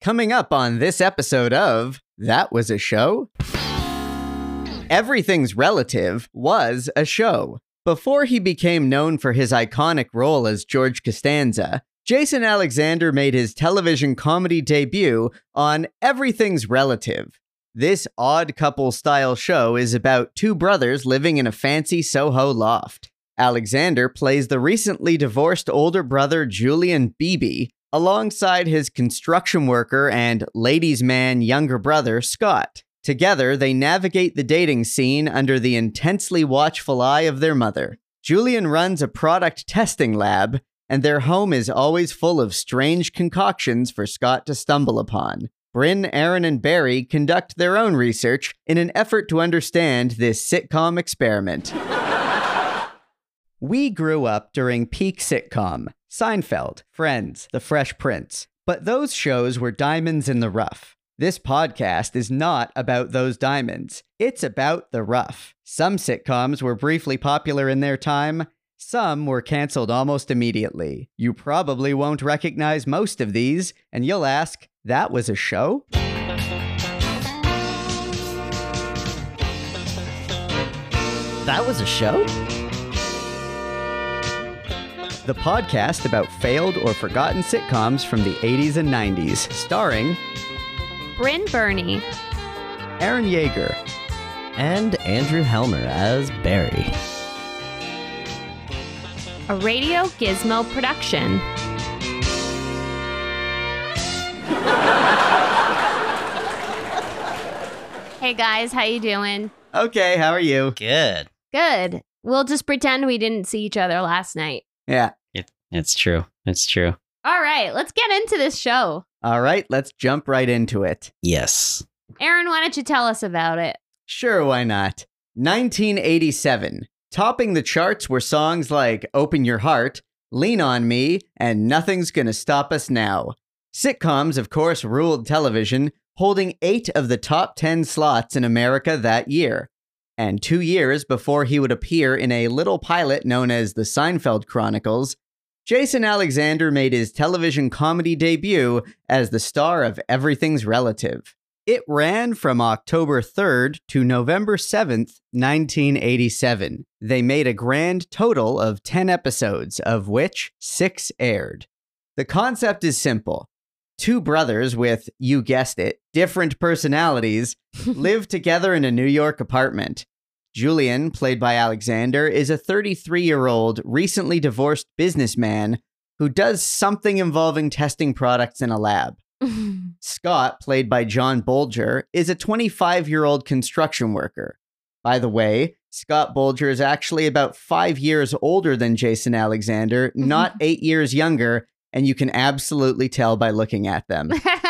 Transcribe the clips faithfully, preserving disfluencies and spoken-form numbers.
Coming up on this episode of That Was a Show? Everything's Relative was a show. Before he became known for his iconic role as George Costanza, Jason Alexander made his television comedy debut on Everything's Relative. This odd couple-style show is about two brothers living in a fancy Soho loft. Alexander plays the recently divorced older brother Julian Beebe, alongside his construction worker and ladies' man younger brother Scott. Together, they navigate the dating scene under the intensely watchful eye of their mother. Julian runs a product testing lab, and their home is always full of strange concoctions for Scott to stumble upon. Bryn, Aaron, and Barry conduct their own research in an effort to understand this sitcom experiment. We grew up during peak sitcom. Seinfeld, Friends, The Fresh Prince. But those shows were diamonds in the rough. This podcast is not about those diamonds. It's about the rough. Some sitcoms were briefly popular in their time. Some were canceled almost immediately. You probably won't recognize most of these, and you'll ask, that was a show? That was a show? The podcast about failed or forgotten sitcoms from the eighties and nineties, starring Bryn Burney, Aaron Yeager, and Andrew Helmer as Barry. A Radio Gizmo production. Hey guys, how you doing? Okay, how are you? Good. Good. We'll just pretend we didn't see each other last night. Yeah. It, it's true. It's true. All right, let's get into this show. All right, let's jump right into it. Yes. Aaron, why don't you tell us about it? Sure, why not? nineteen eighty-seven. Topping the charts were songs like Open Your Heart, Lean on Me, and Nothing's Gonna Stop Us Now. Sitcoms, of course, ruled television, holding eight of the top ten slots in America that year. And two years before he would appear in a little pilot known as The Seinfeld Chronicles, Jason Alexander made his television comedy debut as the star of Everything's Relative. It ran from October third to November seventh, nineteen eighty-seven. They made a grand total of ten episodes, of which six aired. The concept is simple. Two brothers with, you guessed it, different personalities live together in a New York apartment. Julian, played by Alexander, is a thirty-three-year-old, recently divorced businessman who does something involving testing products in a lab. Scott, played by John Bolger, is a twenty-five-year-old construction worker. By the way, Scott Bolger is actually about five years older than Jason Alexander, not eight years younger, and you can absolutely tell by looking at them.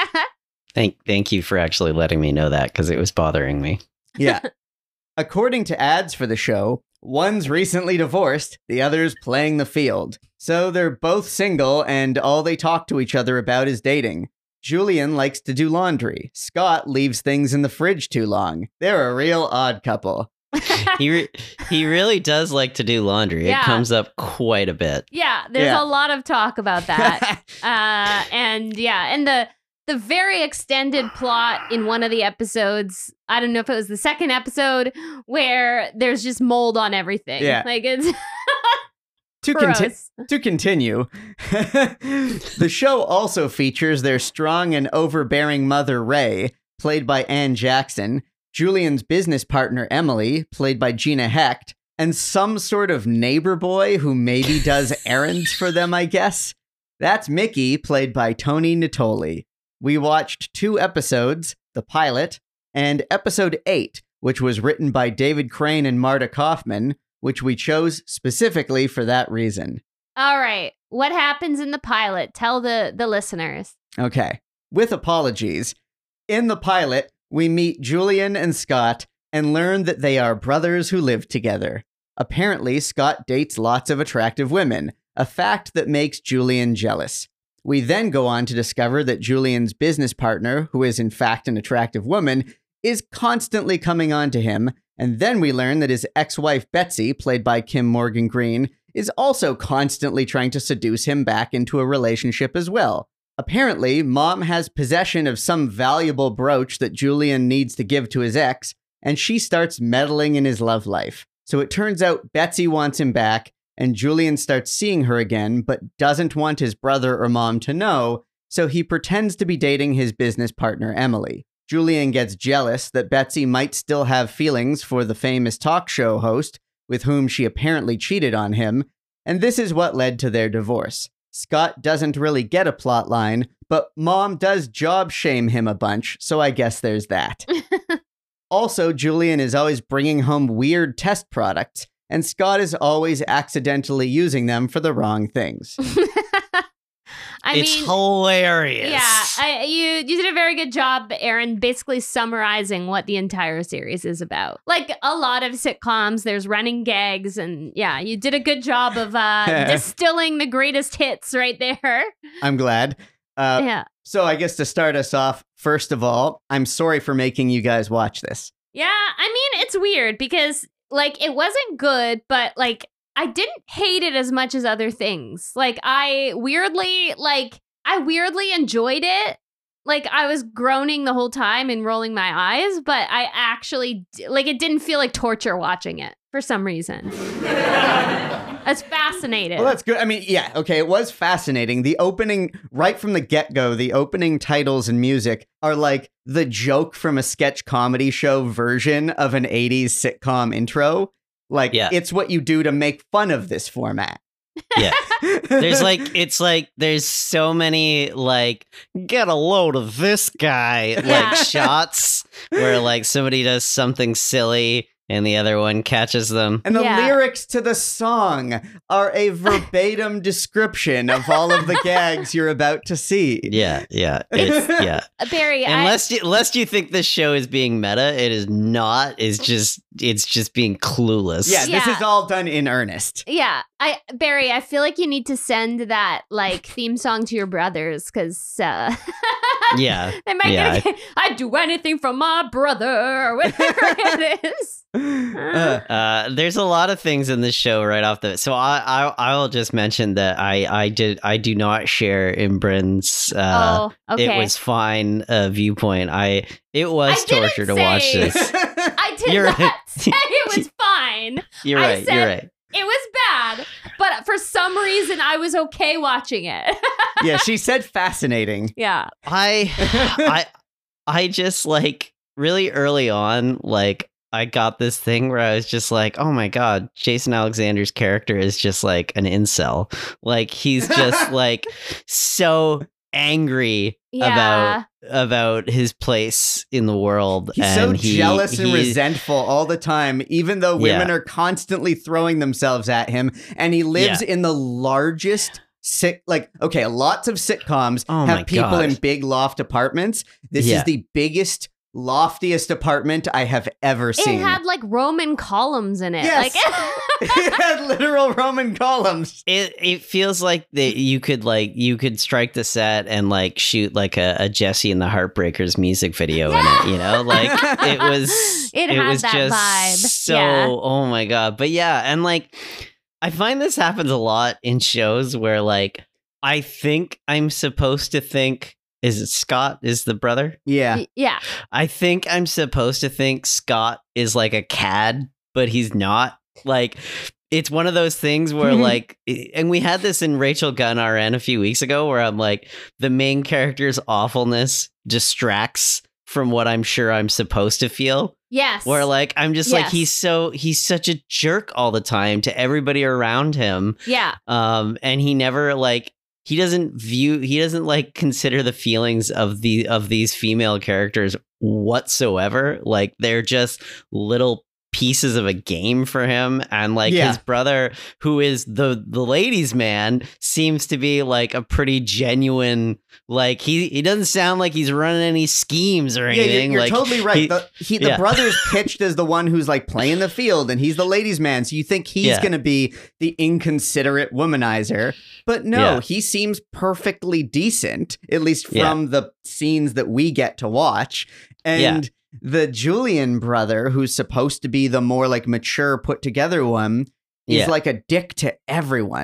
Thank thank you for actually letting me know that, because it was bothering me. Yeah. According to ads for the show, one's recently divorced, the other's playing the field. So they're both single, and all they talk to each other about is dating. Julian likes to do laundry. Scott leaves things in the fridge too long. They're a real odd couple. he re- he really does like to do laundry. Yeah. It comes up quite a bit. Yeah, there's Yeah. a lot of talk about that. uh, and yeah, and the the very extended plot in one of the episodes, I don't know if it was the second episode, where there's just mold on everything. Yeah. Like it's To, gross. conti- to continue, the show also features their strong and overbearing mother, Ray, played by Ann Jackson, Julian's business partner, Emily, played by Gina Hecht, and some sort of neighbor boy who maybe does errands for them, I guess. That's Mickey, played by Tony Natoli. We watched two episodes, the pilot, and episode eight, which was written by David Crane and Marta Kaufman, which we chose specifically for that reason. All right. What happens in the pilot? Tell the, the listeners. Okay. With apologies, in the pilot, we meet Julian and Scott and learn that they are brothers who live together. Apparently, Scott dates lots of attractive women, a fact that makes Julian jealous. We then go on to discover that Julian's business partner, who is in fact an attractive woman, is constantly coming on to him, and then we learn that his ex-wife Betsy, played by Kim Morgan Green, is also constantly trying to seduce him back into a relationship as well. Apparently, Mom has possession of some valuable brooch that Julian needs to give to his ex, and she starts meddling in his love life. So it turns out Betsy wants him back, and Julian starts seeing her again, but doesn't want his brother or mom to know, so he pretends to be dating his business partner, Emily. Julian gets jealous that Betsy might still have feelings for the famous talk show host, with whom she apparently cheated on him, and this is what led to their divorce. Scott doesn't really get a plot line, but Mom does job shame him a bunch, so I guess there's that. Also, Julian is always bringing home weird test products, and Scott is always accidentally using them for the wrong things. I it's mean, hilarious. Yeah, I, you you did a very good job, Aaron, basically summarizing what the entire series is about. Like a lot of sitcoms, there's running gags, and yeah, you did a good job of uh, distilling the greatest hits right there. I'm glad. Uh, Yeah. So I guess to start us off, first of all, I'm sorry for making you guys watch this. Yeah, I mean, it's weird because, like, it wasn't good, but, like, I didn't hate it as much as other things. Like, I weirdly, like, I weirdly enjoyed it. Like, I was groaning the whole time and rolling my eyes, but I actually, like, it didn't feel like torture watching it for some reason. I was fascinated. Well, that's good. I mean, yeah, okay, it was fascinating. The opening, right from the get-go, the opening titles and music are like the joke from a sketch comedy show version of an eighties sitcom intro. Like, Yeah. it's what you do to make fun of this format. Yeah. There's like, it's like, there's so many, like, get a load of this guy, Yeah. like, shots where, like, somebody does something silly and the other one catches them. And the Yeah. lyrics to the song are a verbatim description of all of the gags you're about to see. Yeah, yeah, it's, yeah. Uh, Barry, I, Unless you, unless you think this show is being meta, it is not. It's just, it's just being clueless. Yeah, this Yeah. is all done in earnest. yeah, I Barry, I feel like you need to send that like theme song to your brothers because uh, yeah. they might Yeah, get. I'd do anything for my brother or whatever it is. Uh, Uh, there's a lot of things in this show right off the. So I, I, I'll just mention that I, I did, I do not share Imbrun's. Uh, oh, okay. It was fine uh, viewpoint. I, it was I didn't torture to watch say- this. I did You're not right. say it was fine. You're I right. said- You're right. It was bad, but for some reason I was okay watching it. yeah, she said fascinating. yeah. I, I, I just like really early on, like. I got this thing where I was just like, oh my God, Jason Alexander's character is just like an incel. Like he's just like so angry Yeah. about about his place in the world. He's and so he- jealous and he- resentful all the time, even though women Yeah. are constantly throwing themselves at him. And he lives in the largest sit like okay, lots of sitcoms Oh my have people God. in big loft apartments. This Yeah. is the biggest, loftiest apartment I have ever It seen. had like Roman columns in it. Yes. Like It had literal Roman columns. It it feels like that you could like you could strike the set and like shoot like a, a Jesse and the Heartbreakers music video in it, you know? Like it was It had was that just vibe. so Yeah. oh my God. But yeah, and like I find this happens a lot in shows where like I think I'm supposed to think is it Scott is the brother? Yeah. Y- yeah. I think I'm supposed to think Scott is like a cad, but he's not. Like, it's one of those things where, like, and we had this in Rachel Gunn R N a few weeks ago where I'm like, the main character's awfulness distracts from what I'm sure I'm supposed to feel. Yes. Where, like, I'm just like, Yes. he's so, he's such a jerk all the time to everybody around him. Yeah. Um, and he never, like, he doesn't view he doesn't like consider the feelings of the of these female characters whatsoever. Like they're just little pieces of a game for him, and like Yeah. his brother, who is the the ladies' man, seems to be like a pretty genuine, like he he doesn't sound like he's running any schemes or Yeah, anything. you're, you're like totally right. he- the he, the yeah. brother's pitched as the one who's like playing the field, and he's the ladies' man. So you think he's Yeah. going to be the inconsiderate womanizer, but no, Yeah. he seems perfectly decent, at least Yeah. from the scenes that we get to watch. And the Julian brother, who's supposed to be the more like mature, put together one, is Yeah. like a dick to everyone.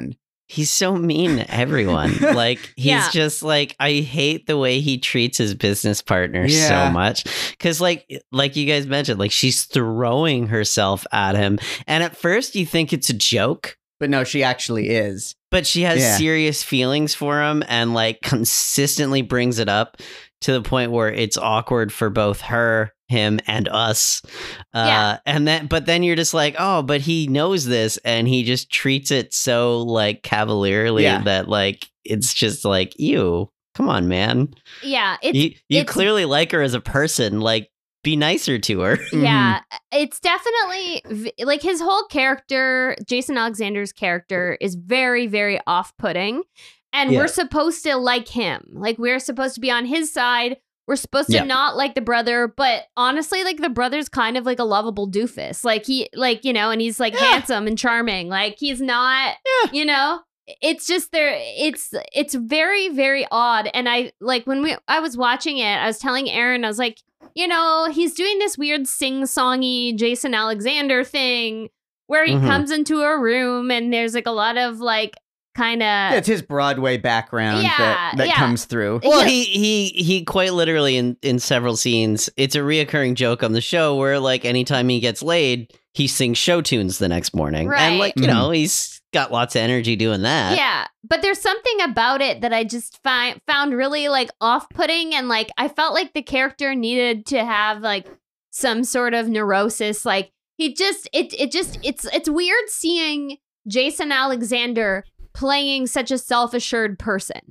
He's so mean to everyone. Like, he's Yeah. just like, I hate the way he treats his business partner Yeah. so much. Cause like, like you guys mentioned, like she's throwing herself at him. And at first you think it's a joke, But no, she actually is. but she has Yeah. serious feelings for him and like consistently brings it up to the point where it's awkward for both her, him, and us. Uh, Yeah. And then, but then you're just like, oh, but he knows this and he just treats it so like cavalierly Yeah. that like, it's just like, ew, come on, man. Yeah, it's you you it's- clearly like her as a person. Like, be nicer to her. yeah, it's definitely v- like his whole character, Jason Alexander's character, is very, very off-putting, and Yeah. we're supposed to like him. Like we're supposed to be on his side. We're supposed to Yeah. not like the brother, but honestly, like the brother's kind of like a lovable doofus. Like he, like you know, and he's like Yeah. handsome and charming. Like he's not, Yeah. you know. It's just there. It's it's very, very odd. And I like when we I was watching it. I was telling Aaron, I was like, you know, he's doing this weird sing-songy Jason Alexander thing where he Mhm. comes into a room and there's like a lot of like kind of Yeah, it's his Broadway background Yeah, that, that yeah. comes through. Well, Yeah. he he he quite literally in in several scenes, it's a reoccurring joke on the show where like anytime he gets laid, he sings show tunes the next morning, and Right. like you know he's got lots of energy doing that. yeah, but there's something about it that I just find found really like off-putting, and like I felt like the character needed to have like some sort of neurosis. Like he just it it just it's it's weird seeing Jason Alexander playing such a self-assured person.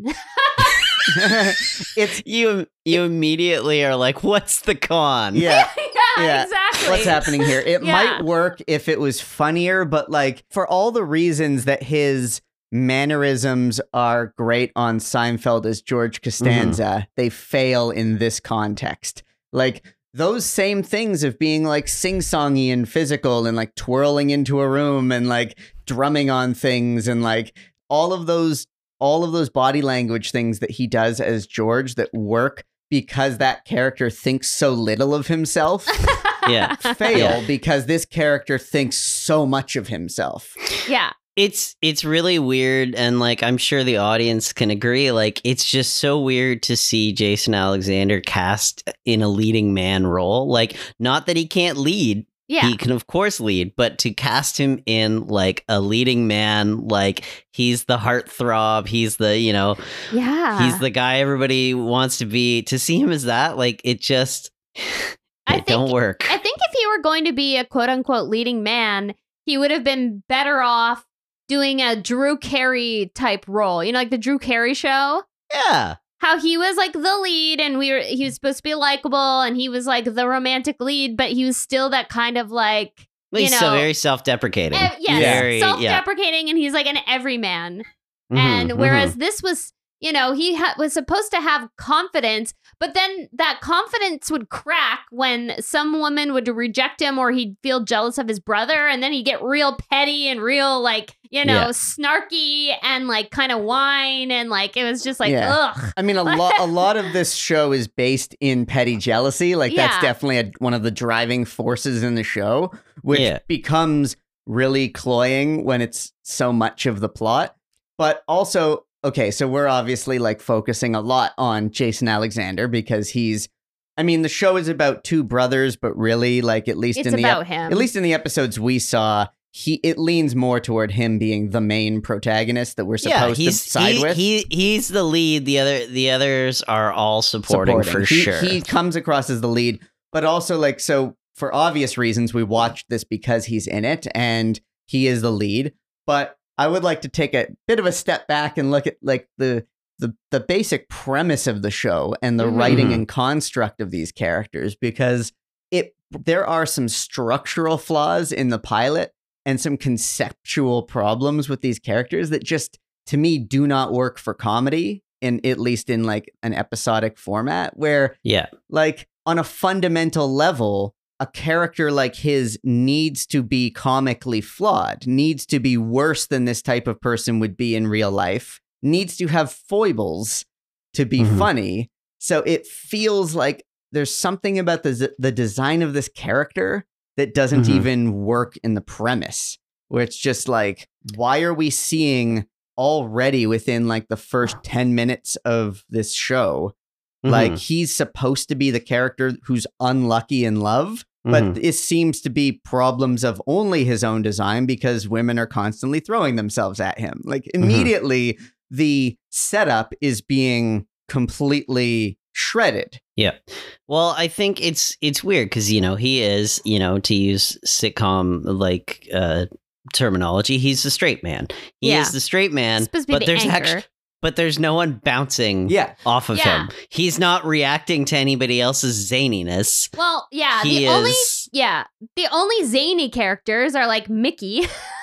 It's You you immediately are like, what's the con? yeah. yeah, Yeah. exactly. What's happening here? It Yeah. might work if it was funnier, but like for all the reasons that his mannerisms are great on Seinfeld as George Costanza, they fail in this context. Like those same things of being like sing-songy and physical and like twirling into a room and like drumming on things and like all of those all of those body language things that he does as George that work because that character thinks so little of himself Yeah. fail Yeah. because this character thinks so much of himself. Yeah. It's it's really weird, and like I'm sure the audience can agree. Like it's just so weird to see Jason Alexander cast in a leading man role. Like, not that he can't lead, Yeah. he can of course lead, but to cast him in like a leading man, like he's the heartthrob, he's the you know yeah. he's the guy everybody wants to be. To see him as that, like it just I it think- don't work. I think if he were going to be a quote unquote leading man, he would have been better off doing a Drew Carey type role. You know, like the Drew Carey show? Yeah, How he was like the lead and we were he was supposed to be likable and he was like the romantic lead, but he was still that kind of like Well, he's you so know, very self-deprecating. ev- yes, Very- yeah. self-deprecating, and he's like an everyman. Mhm, And mhm. whereas this was, you know, he ha- was supposed to have confidence, but then that confidence would crack when some woman would reject him or he'd feel jealous of his brother. And then he'd get real petty and real, like, you know, Yeah. snarky and like kind of whine. And like, it was just like, Yeah. ugh. I mean, a lot a lot of this show is based in petty jealousy. Like that's Yeah. definitely a, one of the driving forces in the show, which Yeah. becomes really cloying when it's so much of the plot. But also, okay, so we're obviously like focusing a lot on Jason Alexander because he's, I mean, the show is about two brothers, but really, like at least It's in the about ep- him. at least in the episodes we saw, he it leans more toward him being the main protagonist that we're Yeah, supposed to he's side he, with. he he's the lead. The other the others are all supporting, for He- sure. He comes across as the lead, but also like so for obvious reasons we watched this because he's in it and he is the lead. But I would like to take a bit of a step back and look at like the the the basic premise of the show and the Mhm. writing Mhm. and construct of these characters because it there are some structural flaws in the pilot and some conceptual problems with these characters that just to me do not work for comedy in at least in like an episodic format where yeah, like on a fundamental level a character like his needs to be comically flawed, needs to be worse than this type of person would be in real life, needs to have foibles to be Mhm. funny. So it feels like there's something about the the design of this character that doesn't Mhm. even work in the premise, where it's just like, why are we seeing already within like the first ten minutes of this show. Like Mhm. he's supposed to be the character who's unlucky in love, but Mhm. it seems to be problems of only his own design because women are constantly throwing themselves at him. Like immediately the setup is being completely shredded. Yeah. Well, I think it's it's weird because, you know, he is, you know, to use sitcom like uh terminology, he's the straight man. He Yeah. is the straight man, Supposed to be but the there's anchor. actually but there's no one bouncing Yeah. off of Yeah. him. He's not reacting to anybody else's zaniness. Well, yeah, he the is only yeah, the only zany characters are like Mickey.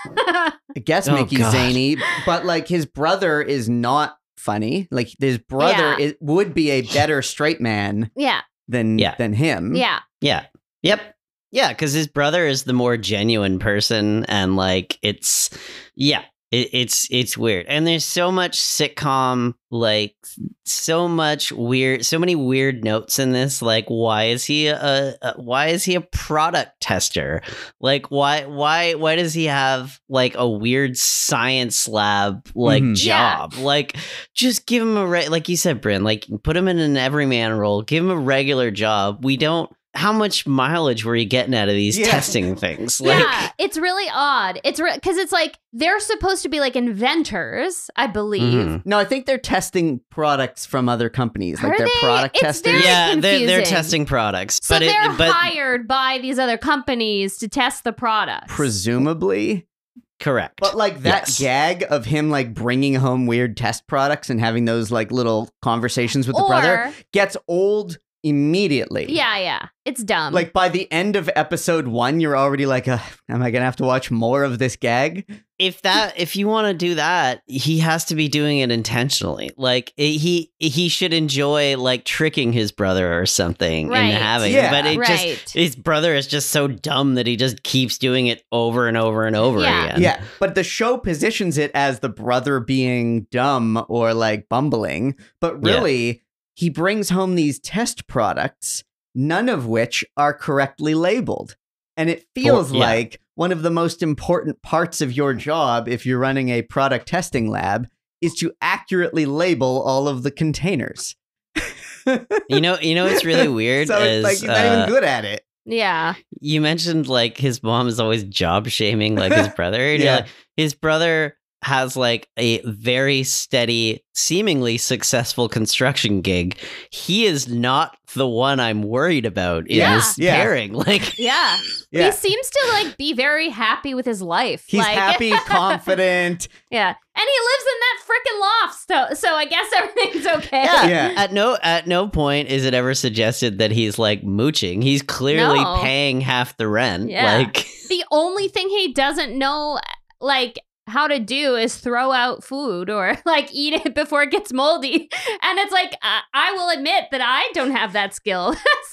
I guess Oh, Mickey's God. zany, but like his brother is not funny. Like his brother Yeah. is, would be a better straight man yeah, than Yeah. than him. yeah. Yeah. Yep. Yeah, because his brother is the more genuine person, and like it's yeah, it, it's it's weird. And there's so much sitcom, like so much weird, so many weird notes in this. Like, why is he a, a why is he a product tester? Like, why why why does he have like a weird science lab like Mhm. job? Like, just give him a re- like you said, Bryn. Like, put him in an everyman role. Give him a regular job. We don't. How much mileage were you getting out of these Yeah. testing things? Like, yeah, it's really odd. It's because it's like they're supposed to be like inventors, I believe. mhm. No, I think they're testing products from other companies. Like Are they're they? product It's testers. very yeah, they're, they're confusing. testing products, So but it, they're but hired by these other companies to test the products. Presumably. correct. But like that Yes. gag of him like bringing home weird test products and having those like little conversations with the or, brother gets old immediately. Yeah, yeah. It's dumb. Like by the end of episode one, you're already like, uh, am I going to have to watch more of this gag? if that if you want to do that, he has to be doing it intentionally. Like it, he he should enjoy like tricking his brother or something Right. and having. Yeah. But it right. just his brother is just so dumb that he just keeps doing it over and over and over Yeah. again. Yeah. But the show positions it as the brother being dumb or like bumbling. But Yeah. really, he brings home these test products, none of which are correctly labeled. And it feels yeah. like one of the most important parts of your job, if you're running a product testing lab, is to accurately label all of the containers. You know, you know, it's really weird. So is, it's like he's not uh, even good at it. yeah. You mentioned like his mom is always job shaming like his brother. And you're Yeah. like, his brother has like a very steady, seemingly successful construction gig. He is not the one I'm worried about in Yeah. this Yeah. pairing. Like, Yeah. Yeah. He seems to like be very happy with his life. He's like, happy, confident. Yeah. And he lives in that freaking loft. So so I guess everything's okay. yeah, Yeah. At no at no point is it ever suggested that he's like mooching. He's clearly No. paying half the rent. Yeah. Like, The only thing he doesn't know like how to do is throw out food or like eat it before it gets moldy. And it's like I, I will admit that I don't have that skill.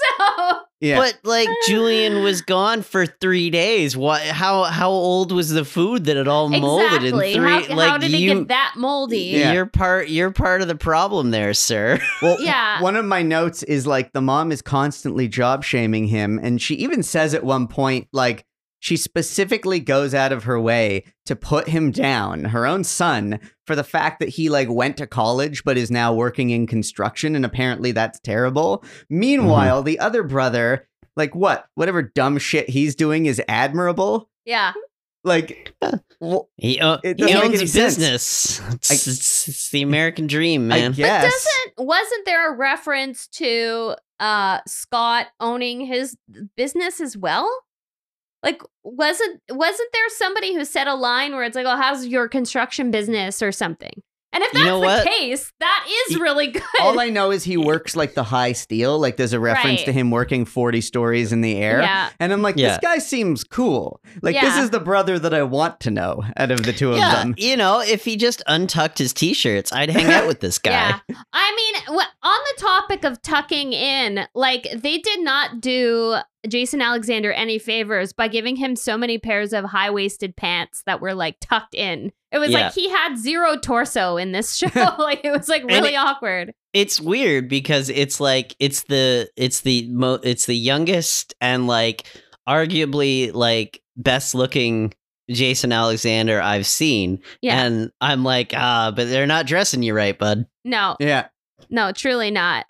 so Yeah. but like Julian was gone for three days. What? How how old was the food that it all molded exactly. in three? How, like how did you, it get that moldy? Yeah. You're part. You're part of the problem there, sir. Well, Yeah. one of my notes is like the mom is constantly job shaming him. And she even says at one point, like, she specifically goes out of her way to put him down, her own son, for the fact that he like went to college but is now working in construction. And apparently that's terrible. Meanwhile, Mm-hmm. the other brother, like what? Whatever dumb shit he's doing is admirable. Yeah. Like, well, He, uh, It he doesn't make owns any a sense. business. It's, I- it's, it's the American dream, I man. guess. Doesn't wasn't there a reference to uh Scott owning his business as well? Like wasn't wasn't there somebody who said a line where it's like, "Oh, how's your construction business?" or something? And if You that's know the what? case, that is Y- really good. All I know is he works like the high steel. Like there's a reference Right. to him working forty stories in the air. Yeah. And I'm like, Yeah. this guy seems cool. Like this Yeah. is the brother that I want to know out of the two of Yeah, them. you know, if he just untucked his t-shirts, I'd hang out with this guy. Yeah. I mean, wh- on the topic of tucking in, like they did not do Jason Alexander any favors by giving him so many pairs of high-waisted pants that were like tucked in. It was Yeah. like he had zero torso in this show. Like it was like really it- awkward. It's weird because it's like it's the it's the mo- it's the youngest and like arguably like best looking Jason Alexander I've seen. Yeah. And I'm like, ah, but they're not dressing you right, bud. No, Yeah. no, truly not.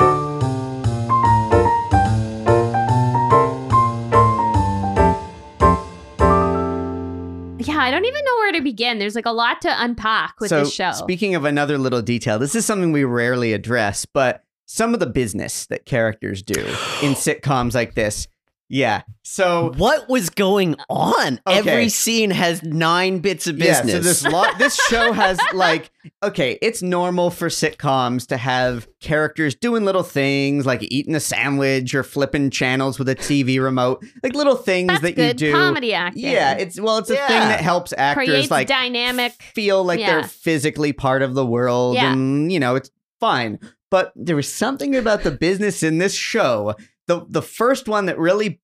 Yeah, I don't even know where to begin. There's like a lot to unpack with so, this show. Speaking of another little detail, this is something we rarely address, but some of the business that characters do in sitcoms like this. Yeah. So What was going on? Okay. Every scene has nine bits of business. Yeah, so this lo- this show has like, okay, it's normal for sitcoms to have characters doing little things like eating a sandwich or flipping channels with a T V remote, like little things That's that good you do. comedy acting. Yeah, it's well, it's a Yeah. thing that helps actors Creates like dynamic. feel like Yeah. they're physically part of the world, Yeah. and you know, it's fine. But there was something about the business in this show. The the first one that really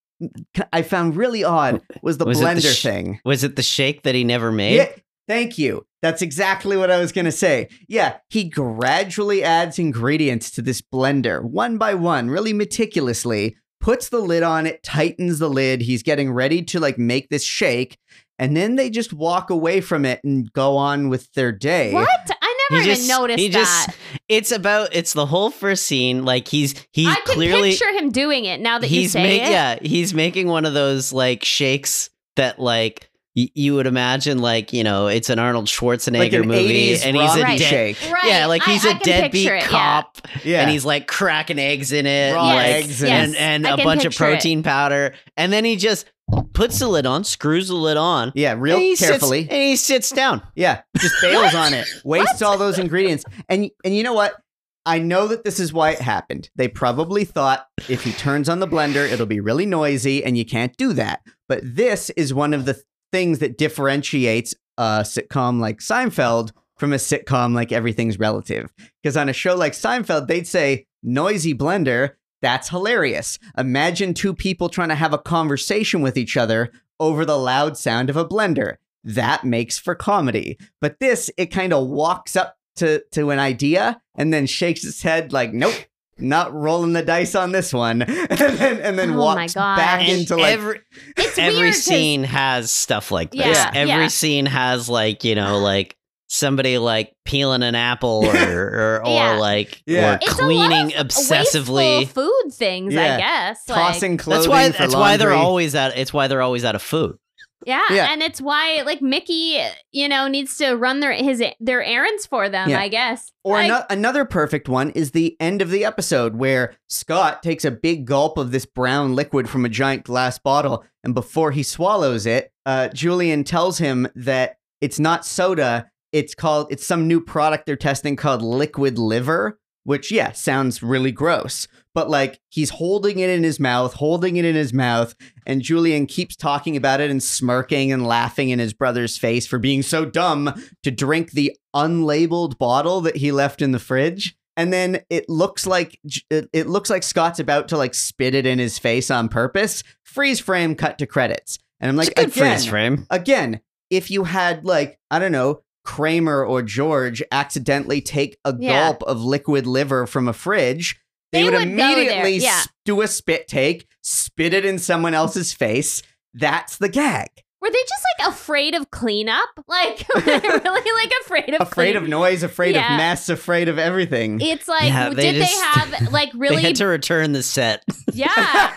I found really odd was the Was it the blender sh- thing. Was it the shake that he never made? Yeah, thank you. That's exactly what I was going to say. Yeah, he gradually adds ingredients to this blender, one by one, really meticulously, puts the lid on it, tightens the lid. He's getting ready to like make this shake, and then they just walk away from it and go on with their day. What? I never He even just, noticed he that. just, it's about, it's the whole first scene. Like he's, he's I can clearly, picture him doing it now that you he's say make, it. yeah, he's making one of those like shakes that like y- you would imagine, like, you know, it's an Arnold Schwarzenegger Like an movie, eighties and he's a Rocky dead, shake. Right. yeah, like he's I- a I can deadbeat picture it, yeah. cop, Yeah. and he's like cracking eggs in it, Raw like, eggs and- and, Yes, and I a can bunch of picture it. protein powder, and then he just puts the lid on, screws the lid on. Yeah, real and he carefully. Sits, and he sits down. Yeah, just bails on it, wastes all those ingredients. And and you know what? I know that this is why it happened. They probably thought if he turns on the blender, it'll be really noisy and you can't do that. But this is one of the th- things that differentiates a sitcom like Seinfeld from a sitcom like Everything's Relative. Because on a show like Seinfeld, they'd say, noisy blender, that's hilarious. Imagine two people trying to have a conversation with each other over the loud sound of a blender. That makes for comedy. But this, it kind of walks up to, to an idea and then shakes its head like, nope, not rolling the dice on this one. and then, and then Oh my walks gosh. back And into like, every It's every weird 'cause- scene has stuff like this. Yeah, Every yeah. scene has like, you know, like somebody like peeling an apple or or, or Yeah. like Yeah. or It's cleaning a lot of obsessively. wasteful food things, Yeah. I guess. tossing Like, clothing That's why for that's why they're laundry. always out it's why they're always out of food. yeah, Yeah. and it's why like Mickey, you know, needs to run their his their errands for them. Yeah. I guess. Or Like, ano- another perfect one is the end of the episode where Scott takes a big gulp of this brown liquid from a giant glass bottle, and before he swallows it, uh, Julian tells him that it's not soda. It's called, it's some new product they're testing called liquid liver, which, yeah, sounds really gross. But like he's holding it in his mouth, holding it in his mouth, and Julian keeps talking about it and smirking and laughing in his brother's face for being so dumb to drink the unlabeled bottle that he left in the fridge. And then it looks like it it looks like Scott's about to like spit it in his face on purpose. Freeze frame, cut to credits. And I'm like, It's a good again, freeze frame. again, if you had like, I don't know, Kramer or George accidentally take a Yeah. gulp of liquid liver from a fridge, they, They would, would go there, immediately yeah. s- do a spit take, spit it in someone else's face. That's the gag. were they just like afraid of cleanup? Like were they really like afraid of Afraid clean- of noise, afraid Yeah. of mess, afraid of everything. It's like, Yeah, they did just- they have like really? They had to return the set. Yeah,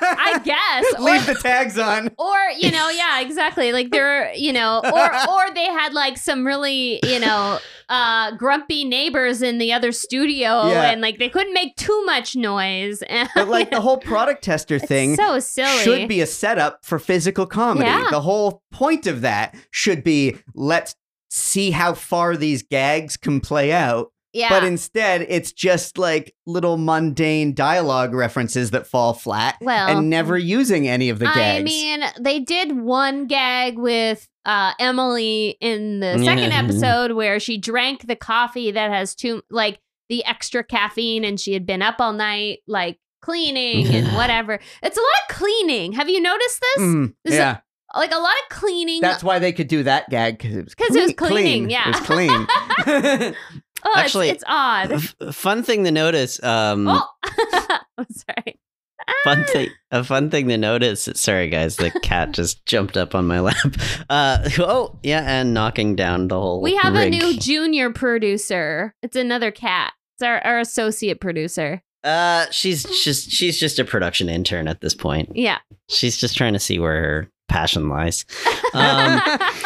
I guess. Leave or, the tags on. or you know, yeah, exactly. Like they're, you know, or or they had like some really, you know, uh, grumpy neighbors in the other studio, Yeah. and like they couldn't make too much noise. And But like the whole product tester thing so silly. should be a setup for physical comedy. Yeah. The whole point of that should be let's see how far these gags can play out. yeah. But instead, it's just like little mundane dialogue references that fall flat well, and never using any of the gags. I mean, they did one gag with uh, Emily in the second Yeah. episode where she drank the coffee that has too, like, the extra caffeine, and she had been up all night, like, cleaning and whatever. It's a lot of cleaning. Have you noticed this? Mm, This is- yeah, Like, a lot of cleaning. that's why they could do that gag because it was 'Cause it was clean- cleaning, clean. yeah. It was clean. oh, Actually- it's, it's odd. F- fun thing to notice. Um, Oh, I'm sorry. Fun thing, a fun thing to notice. Sorry, guys, the cat just jumped up on my lap. Uh, oh, yeah, and knocking down the whole. We have rig. a new junior producer. It's another cat. It's our, our associate producer. Uh, she's just she's just a production intern at this point. Yeah. She's just trying to see where her passion lies. Um,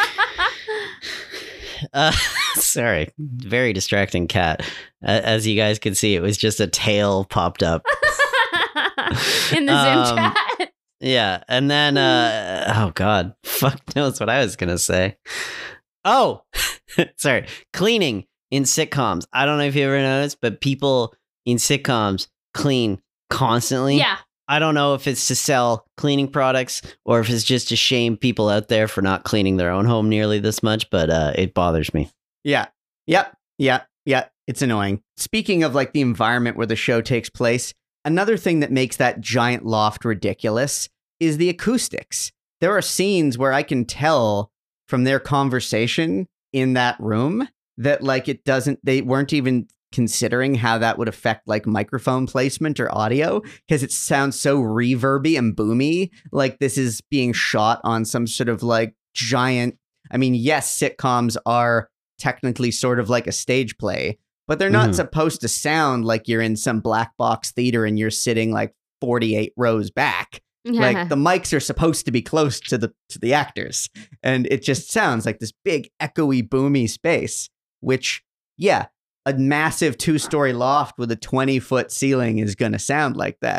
uh, sorry, very distracting cat. Uh, as you guys can see, it was just a tail popped up. In the Zoom Um, chat. Yeah, and then uh, oh god, fuck knows what I was gonna say. Oh, sorry, cleaning in sitcoms. I don't know if you ever noticed, but people in sitcoms clean constantly. Yeah. I don't know if it's to sell cleaning products or if it's just to shame people out there for not cleaning their own home nearly this much, but uh, it bothers me. Yeah. Yep. Yeah. Yeah. It's annoying. Speaking of like the environment where the show takes place, another thing that makes that giant loft ridiculous is the acoustics. There are scenes where I can tell from their conversation in that room that like it doesn't, they weren't even considering how that would affect like microphone placement or audio because it sounds so reverby and boomy. Like this is being shot on some sort of like giant, I mean, yes, sitcoms are technically sort of like a stage play, but they're not Mhm. supposed to sound like you're in some black box theater and you're sitting like forty-eight rows back. Like the mics are supposed to be close to the to the actors, and it just sounds like this big echoey boomy space, which yeah, a massive two-story loft with a twenty-foot ceiling is going to sound like that.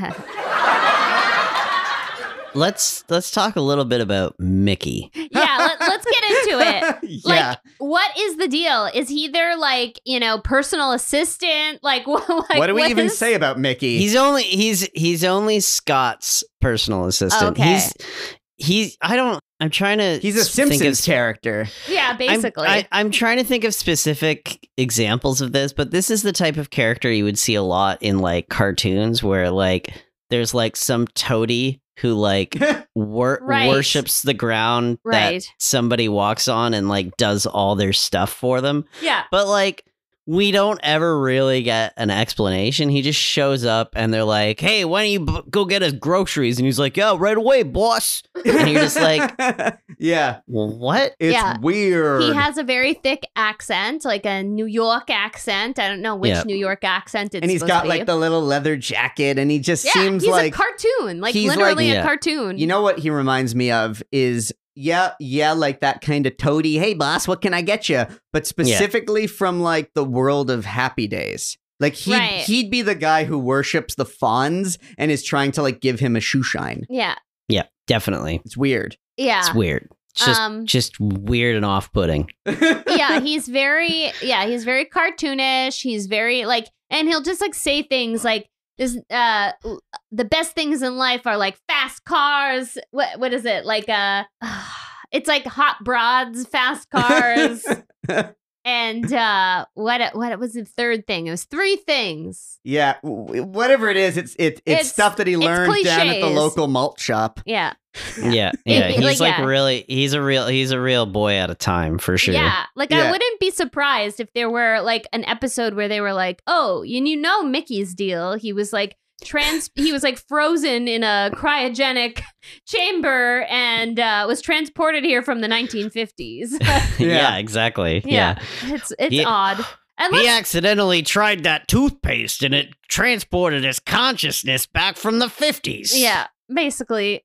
Let's let's talk a little bit about Mickey. yeah, let, let's get into it. yeah. Like, what is the deal? Is he their, like, you know, personal assistant? Like, what, like, what do we what even is- say about Mickey? He's only he's he's only Scott's personal assistant. Okay. He's he's I don't I'm trying to He's a s- think Simpsons of, character. Yeah, I'm, basically. I, I'm trying to think of specific examples of this, but this is the type of character you would see a lot in like cartoons where like there's like some toady who like wor- Right. worships the ground Right. that somebody walks on and like does all their stuff for them. yeah. But like we don't ever really get an explanation. He just shows up and they're like, "Hey, why don't you b- go get us groceries?" And he's like, "Yeah, right away, boss." And you're just like, yeah, "Well, what?" it's Yeah. weird. He has a very thick accent, like a New York accent. I don't know which Yeah. New York accent it's and he's supposed got to be. like the little leather jacket, and he just yeah, seems he's like a cartoon, like he's literally like- a Yeah. cartoon. You know what he reminds me of is yeah, yeah, like that kind of toady, "Hey boss, what can I get you?" But specifically from like the world of Happy Days. Like he'd, Right. he'd be the guy who worships the Fonz and is trying to like give him a shoe shine. yeah, Yeah, definitely. It's weird. yeah. It's weird. It's just Um, just weird and off-putting. yeah, he's very yeah, he's very cartoonish. He's very like, and he'll just like say things like this. Uh, the best things in life are like fast cars. What what is it like? Uh, it's like hot broads, fast cars, and uh, what what was the third thing? It was three things. Yeah, w- whatever it is, it's it, it's, It's- stuff that he it's learned down at the cliches. local malt shop. Yeah, Yeah, yeah. Like, He's like yeah. really he's a real he's a real boy at a time for sure. yeah. Like Yeah. I wouldn't be surprised if there were like an episode where they were like, oh, and you know Mickey's deal. He was like. Trans he was like frozen in a cryogenic chamber and uh, was transported here from the nineteen fifties. yeah, Yeah. exactly. Yeah. Yeah. It's it's He- odd. And He let's, accidentally tried that toothpaste and it transported his consciousness back from the fifties. yeah, basically.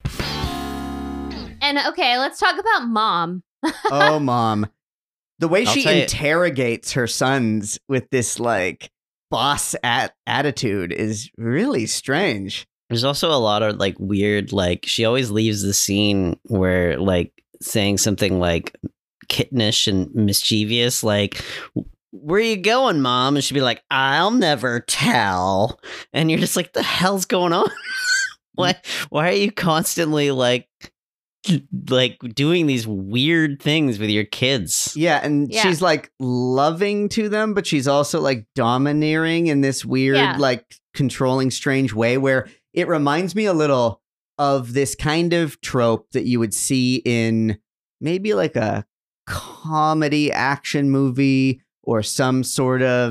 And okay, let's talk about mom. Oh, mom. The way I'll she tell you- interrogates her sons with this like boss at attitude is really strange. There's also a lot of like weird, like she always leaves the scene where like saying something like kittenish and mischievous, like, "Where you going, mom?" And she'd be like, "I'll never tell." And you're just like, the hell's going on? why why are you constantly like like doing these weird things with your kids? Yeah, and Yeah. she's like loving to them, but she's also like domineering in this weird, Yeah. like controlling, strange way where it reminds me a little of this kind of trope that you would see in maybe like a comedy action movie or some sort of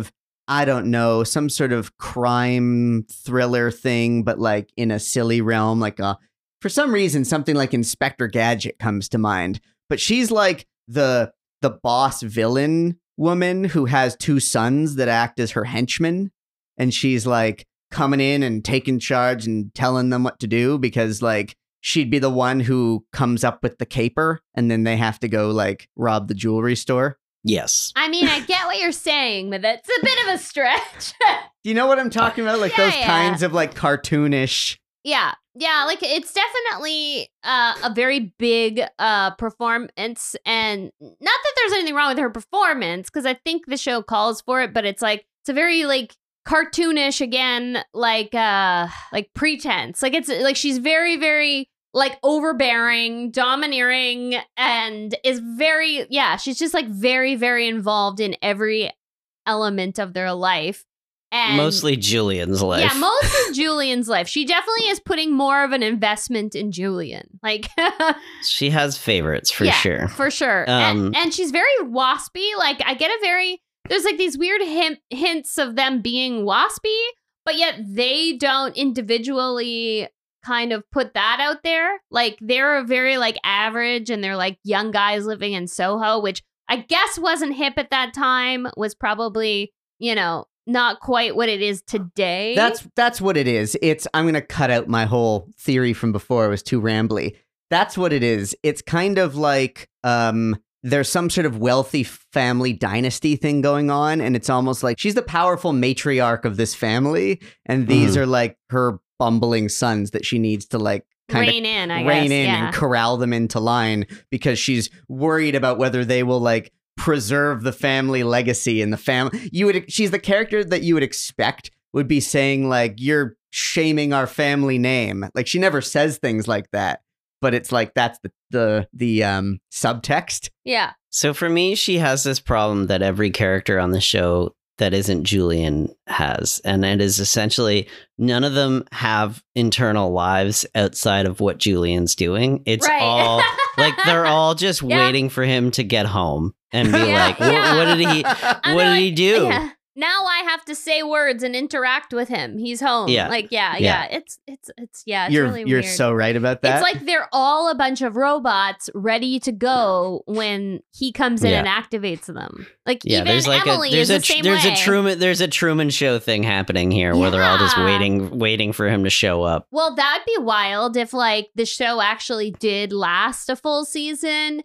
I don't know, some sort of crime thriller thing, but like in a silly realm, like a, for some reason, something like Inspector Gadget comes to mind. But she's like the the boss villain woman who has two sons that act as her henchmen. And she's like coming in and taking charge and telling them what to do because like she'd be the one who comes up with the caper and then they have to go like rob the jewelry store. Yes. I mean, I get what you're saying, but that's a bit of a stretch. Do you know what I'm talking about? Like Yeah, those yeah. kinds of like cartoonish. Yeah. Yeah, like it's definitely uh, a very big uh, performance, and not that there's anything wrong with her performance, because I think the show calls for it, but it's like it's a very like cartoonish again, like uh, like pretense. Like it's like she's very, very like overbearing, domineering, and is very yeah. She's just like very, very involved in every element of their life. And Mostly Julian's life. yeah, most of Julian's life. She definitely is putting more of an investment in Julian. Like, She has favorites for yeah, sure. for sure. Um, and, and she's very waspy. Like, I get a very, there's like these weird hint, hints of them being waspy, but yet they don't individually kind of put that out there. Like, they're very like average and they're like young guys living in Soho, which I guess wasn't hip at that time, was probably, you know, not quite what it is today. That's that's what it is. It's I'm going to cut out my whole theory from before. It was too rambly. That's what it is. It's kind of like um there's some sort of wealthy family dynasty thing going on, and it's almost like she's the powerful matriarch of this family, and these Mm. are like her bumbling sons that she needs to like kind of rein in, I rein guess. in yeah. and corral them into line because she's worried about whether they will like preserve the family legacy and the family. You would she's the character that you would expect would be saying like you're shaming our family name. Like she never says things like that, but it's like that's the the the um subtext. yeah. So for me, she has this problem that every character on the show that isn't Julian has. And it is essentially none of them have internal lives outside of what Julian's doing. It's Right. all like they're all just Yeah. waiting for him to get home and be Yeah, like, "Wha- yeah. what did he And what they're did he like, do? yeah, now I have to say words and interact with him. He's home. Yeah. Like, yeah, Yeah. yeah. It's it's it's yeah, it's you're really you're weird. so right about that. It's like they're all a bunch of robots ready to go when he comes in Yeah. and activates them. Like Yeah, even there's like Emily a there's is a the same there's way. a Truman there's a Truman Show thing happening here where they're all just Yeah. waiting waiting for him to show up. Well, that'd be wild if like the show actually did last a full season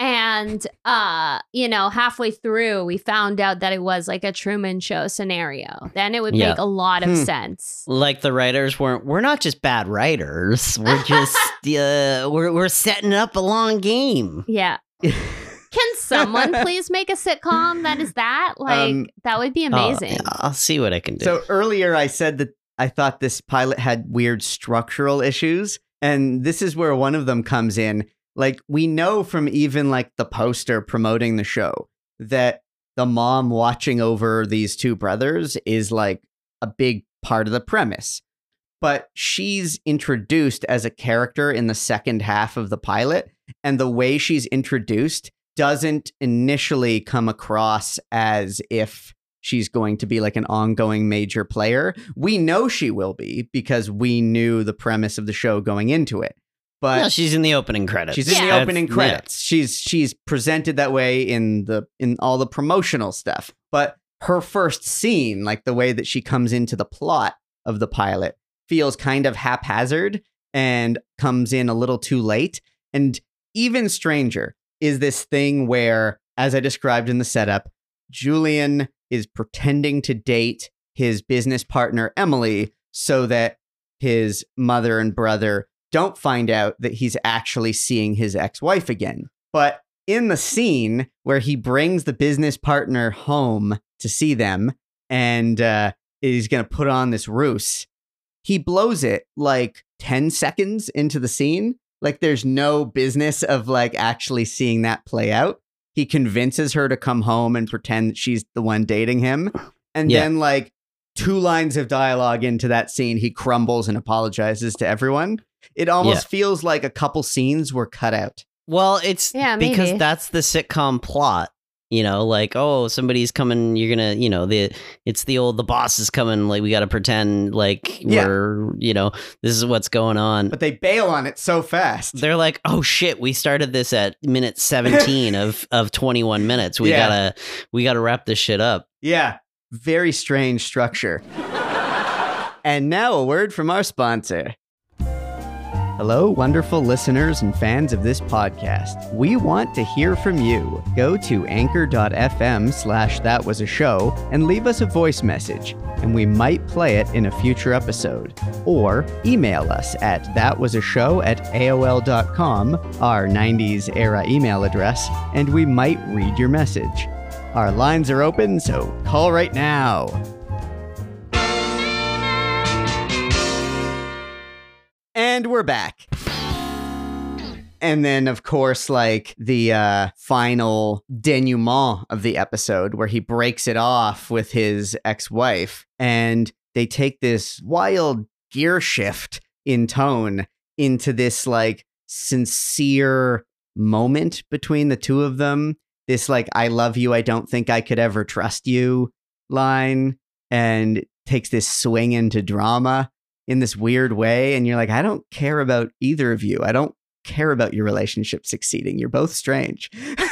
and uh you know halfway through we found out that it was like a Truman Show scenario. Then it would Yeah. make a lot of Hmm. sense. Like the writers weren't we're not just bad writers. We're just uh we're we're setting up a long game. Yeah. Can someone please make a sitcom that is that? Like Um, that would be Oh, amazing. yeah, I'll see what I can do. So earlier I said that I thought this pilot had weird structural issues, and this is where one of them comes in. Like we know from even like the poster promoting the show that the mom watching over these two brothers is like a big part of the premise. But she's introduced as a character in the second half of the pilot, and the way she's introduced doesn't initially come across as if she's going to be like an ongoing major player. We know she will be because we knew the premise of the show going into it. But well, she's in the opening credits. she's in the Yeah. opening That's- yeah. credits. She's she's presented that way in the in all the promotional stuff. But her first scene, like the way that she comes into the plot of the pilot, feels kind of haphazard and comes in a little too late. And even stranger is this thing where, as I described in the setup, Julian is pretending to date his business partner, Emily, so that his mother and brother don't find out that he's actually seeing his ex-wife again. But in the scene where he brings the business partner home to see them and uh, is going to put on this ruse, he blows it like ten seconds into the scene. Like there's no business of like actually seeing that play out. He convinces her to come home and pretend that she's the one dating him. And Yeah. then like two lines of dialogue into that scene, he crumbles and apologizes to everyone. It almost feels like a couple scenes were cut out. Well, it's Yeah, because maybe. that's the sitcom plot You know, like, oh, somebody's coming, you're gonna, you know, the it's the old the boss is coming, like we gotta pretend like Yeah. we're, you know, this is what's going on. But they bail on it so fast. They're like, oh shit, we started this at minute seventeen of of twenty-one minutes. We Yeah. gotta we gotta wrap this shit up. Yeah, very strange structure. And now a word from our sponsor. Hello, wonderful listeners and fans of this podcast. We want to hear from you. Go to anchor.fm slash that was a show and leave us a voice message, and we might play it in a future episode. Or email us at thatwasashow at A O L dot com, our nineties era email address, and we might read your message. Our lines are open, so call right now. And we're back. And then, of course, like the uh, final denouement of the episode where he breaks it off with his ex-wife, and they take this wild gear shift in tone into this like sincere moment between the two of them. This like, I love you, I don't think I could ever trust you line, and takes this swing into drama in this weird way. And you're like, I don't care about either of you. I don't care about your relationship succeeding. You're both strange.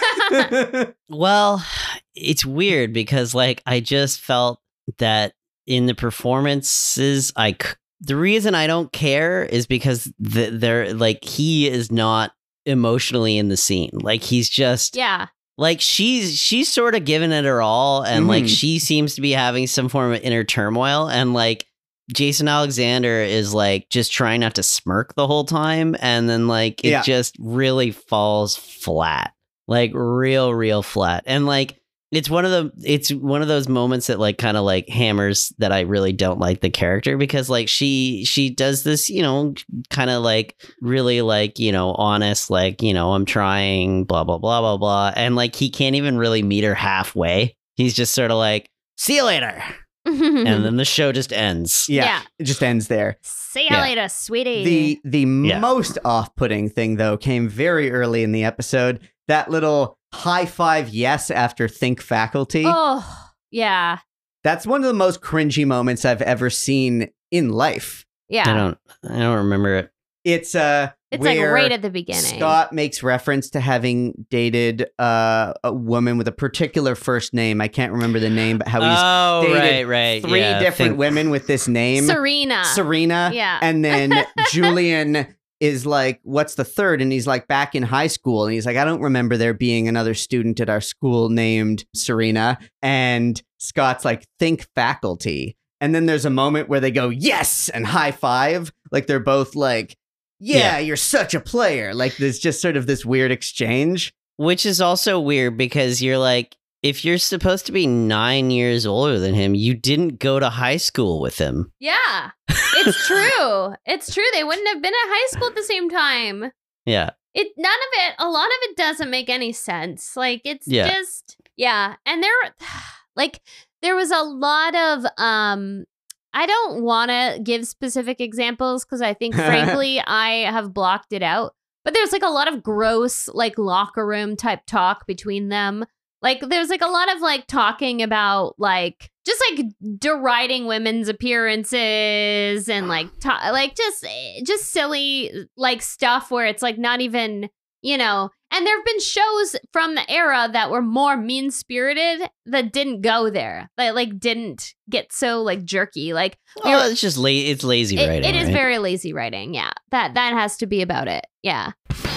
Well, it's weird because like I just felt that in the performances, I c- the reason I don't care is because th- they're like he is not emotionally in the scene. Like he's just Yeah. like she's she's sort of giving it her all, and Mhm. like she seems to be having some form of inner turmoil, and like Jason Alexander is like just trying not to smirk the whole time, and then like it Yeah. just really falls flat, like real real flat. And like it's one of the it's one of those moments that like kind of like hammers that I really don't like the character, because like she she does this, you know, kind of like really like, you know, honest, like, you know, I'm trying, blah blah blah blah blah, and like he can't even really meet her halfway. He's just sort of like, see you later. And then the show just ends. Yeah, Yeah. it just ends there. See you Yeah. later, sweetie. The the Yeah. most off-putting thing, though, came very early in the episode. That little high five yes after think faculty. Oh, yeah. That's one of the most cringy moments I've ever seen in life. Yeah. I don't I don't remember it. It's uh It's like where right at the beginning. Scott makes reference to having dated uh, a woman with a particular first name. I can't remember the name, but how he's Oh, dated right, right. three yeah, different think- women with this name. Serena. Serena. Yeah. And then Julian is like, what's the third? And he's like, back in high school. And he's like, I don't remember there being another student at our school named Serena. And Scott's like, think faculty. And then there's a moment where they go, yes, and high five. Like they're both like, yeah, Yeah. you're such a player. Like there's just sort of this weird exchange. Which is also weird because you're like, if you're supposed to be nine years older than him, you didn't go to high school with him. Yeah. It's true. It's true. They wouldn't have been at high school at the same time. Yeah. It none of it, a lot of it doesn't make any sense. Like it's Yeah. just yeah. And there like there was a lot of um I don't want to give specific examples because I think frankly I have blocked it out. But there's like a lot of gross like locker room type talk between them. Like there's like a lot of like talking about like just like deriding women's appearances and like ta- like just just silly like stuff where it's like not even, you know, and there have been shows from the era that were more mean-spirited that didn't go there. That like didn't get so like jerky. Like Well, it's just la- it's lazy it, writing. it is right? very lazy writing. Yeah. That that has to be about it. Yeah.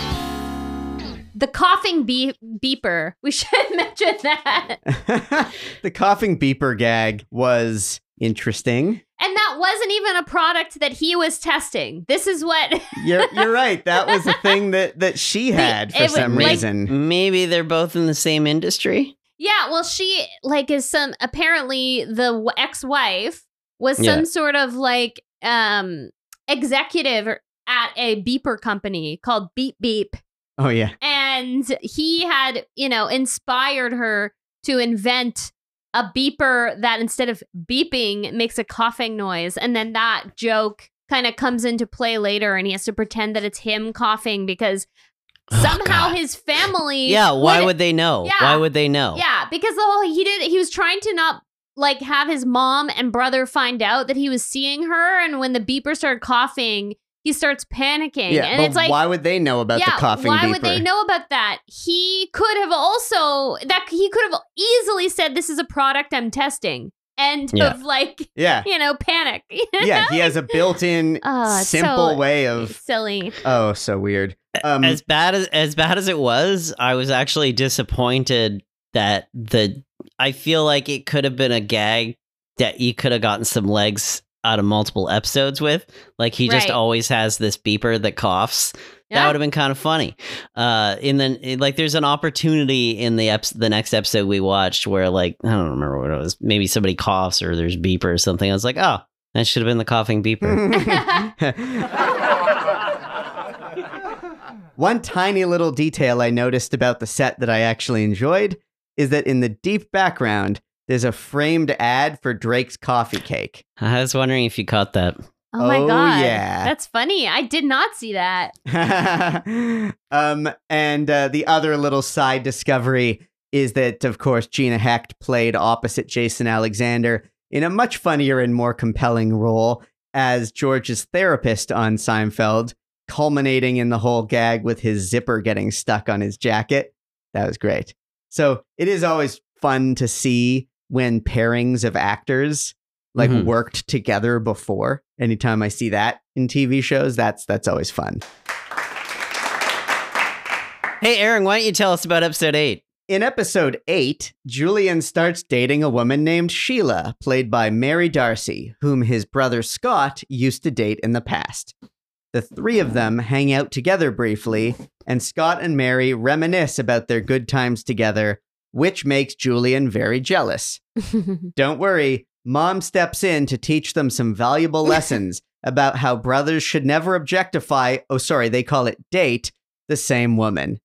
The coughing bee- beeper. We should mention that. The coughing beeper gag was interesting. And that wasn't even a product that he was testing. This is what You're you're right. That was a thing that that she The- had for it was some like- reason. Maybe they're both in the same industry. Yeah, well, she like is some apparently the w- ex-wife was Yeah. some sort of like um executive at a beeper company called Beep Beep, Oh yeah. and he had, you know, inspired her to invent a beeper that instead of beeping makes a coughing noise, and then that joke kind of comes into play later, and he has to pretend that it's him coughing because Oh, somehow God. his family. Yeah, why would they know? Yeah. Why would they know? Yeah, because the whole he did he was trying to not like have his mom and brother find out that he was seeing her, and when the beeper started coughing, he starts panicking. Yeah, and but it's like why would they know about yeah, the coughing why beeper? would they know about that? He could have also that he could have easily said this is a product I'm testing and Yeah. of like Yeah. you know panic. Yeah, he has a built-in Oh, it's simple so way of silly. oh, so weird. Um, as bad as as bad as it was, I was actually disappointed that the I feel like it could have been a gag that you could have gotten some legs out of multiple episodes with. Like he just Right. always has this beeper that coughs. That Yeah. would have been kind of funny. Uh, and then it- like there's an opportunity in the eps- the next episode we watched where like I don't remember what it was. Maybe somebody coughs or there's beeper or something. I was like, oh, that should have been the coughing beeper. One tiny little detail I noticed about the set that I actually enjoyed is that in the deep background, there's a framed ad for Drake's coffee cake. I was wondering if you caught that. Oh my Oh, god. yeah. That's funny. I did not see that. um, and uh, the other little side discovery is that, of course, Gina Hecht played opposite Jason Alexander in a much funnier and more compelling role as George's therapist on Seinfeld, culminating in the whole gag with his zipper getting stuck on his jacket. That was great. So it is always fun to see when pairings of actors like Mhm. worked together before. Anytime I see that in T V shows, that's that's always fun. Hey, Aaron, why don't you tell us about episode eight? In episode eight, Julian starts dating a woman named Sheila, played by Mary Darcy, whom his brother Scott used to date in the past. The three of them hang out together briefly, and Scott and Mary reminisce about their good times together, which makes Julian very jealous. Don't worry, Mom steps in to teach them some valuable lessons about how brothers should never objectify, oh, sorry, they call it date, the same woman.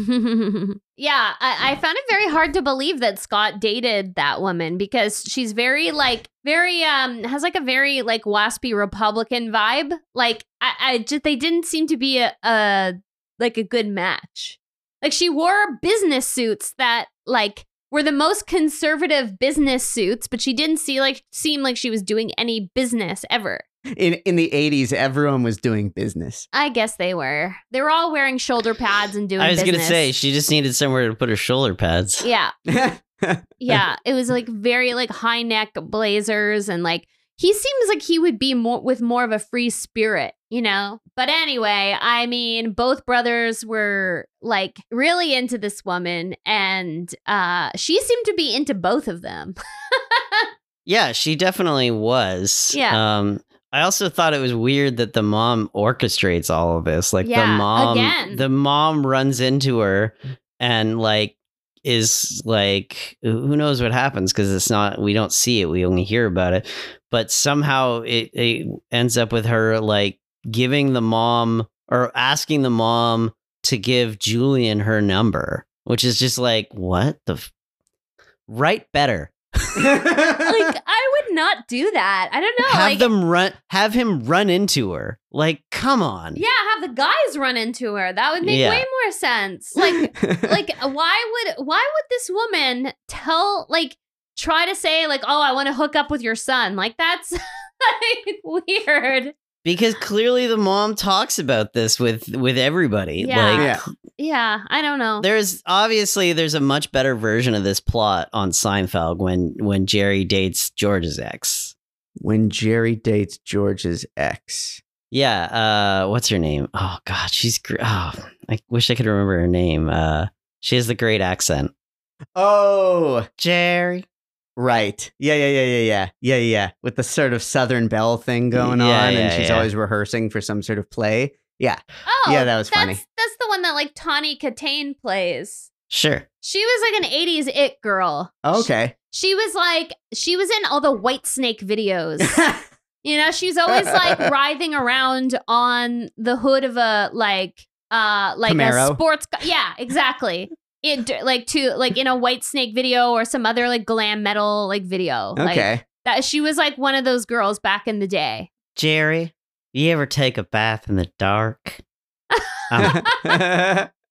Yeah, I, I found it very hard to believe that Scott dated that woman because she's very like very um has like a very like waspy Republican vibe. Like I, I just they didn't seem to be a, a like a good match. Like she wore business suits that like were the most conservative business suits, but she didn't see like seem like she was doing any business ever. In in the eighties, everyone was doing business. I guess they were. They were all wearing shoulder pads and doing I was business. gonna say she just needed somewhere to put her shoulder pads. Yeah. Yeah, it was like very like high neck blazers and like he seems like he would be more with more of a free spirit, you know? But anyway, I mean, both brothers were like really into this woman and uh she seemed to be into both of them. Yeah, she definitely was. Yeah. Um, I also thought it was weird that the mom orchestrates all of this. Like the Yeah, mom, again. the mom runs into her and like is like, who knows what happens because it's not. We don't see it. We only hear about it. But somehow it, it ends up with her like giving the mom or asking the mom to give Julian her number, which is just like, what the. F- Write better. Like I would not do that. I don't know. have like them run have him run into her. Like, come on. yeah, have the guys run into her. That would make Yeah. way more sense. Like like why would why would this woman tell like try to say like oh I want to hook up with your son like that's like weird. Because clearly the mom talks about this with with everybody. Yeah. Like Yeah. Yeah, I don't know. there's obviously there's a much better version of this plot on Seinfeld when when Jerry dates George's ex. When Jerry dates George's ex. Yeah, uh what's her name? Oh god, she's gr- oh, I wish I could remember her name. Uh she has the great accent. Oh, Jerry. right. Yeah, yeah, yeah, yeah, yeah. Yeah, yeah. With the sort of Southern Belle thing going Yeah, on, yeah, and she's yeah. always rehearsing for some sort of play. Yeah. Oh, Yeah, that was that's, funny. That's the one that like Tawny Katane plays. Sure. She was like an eighties it girl. Okay. She was like she was in all the White Snake videos. You know, she's always like writhing around on the hood of a like uh like Camaro. a sports car. Yeah, exactly. It like to like in a White Snake video or some other like glam metal like video. Like, Okay. that she was like one of those girls back in the day. Jerry, you ever take a bath in the dark? I'm,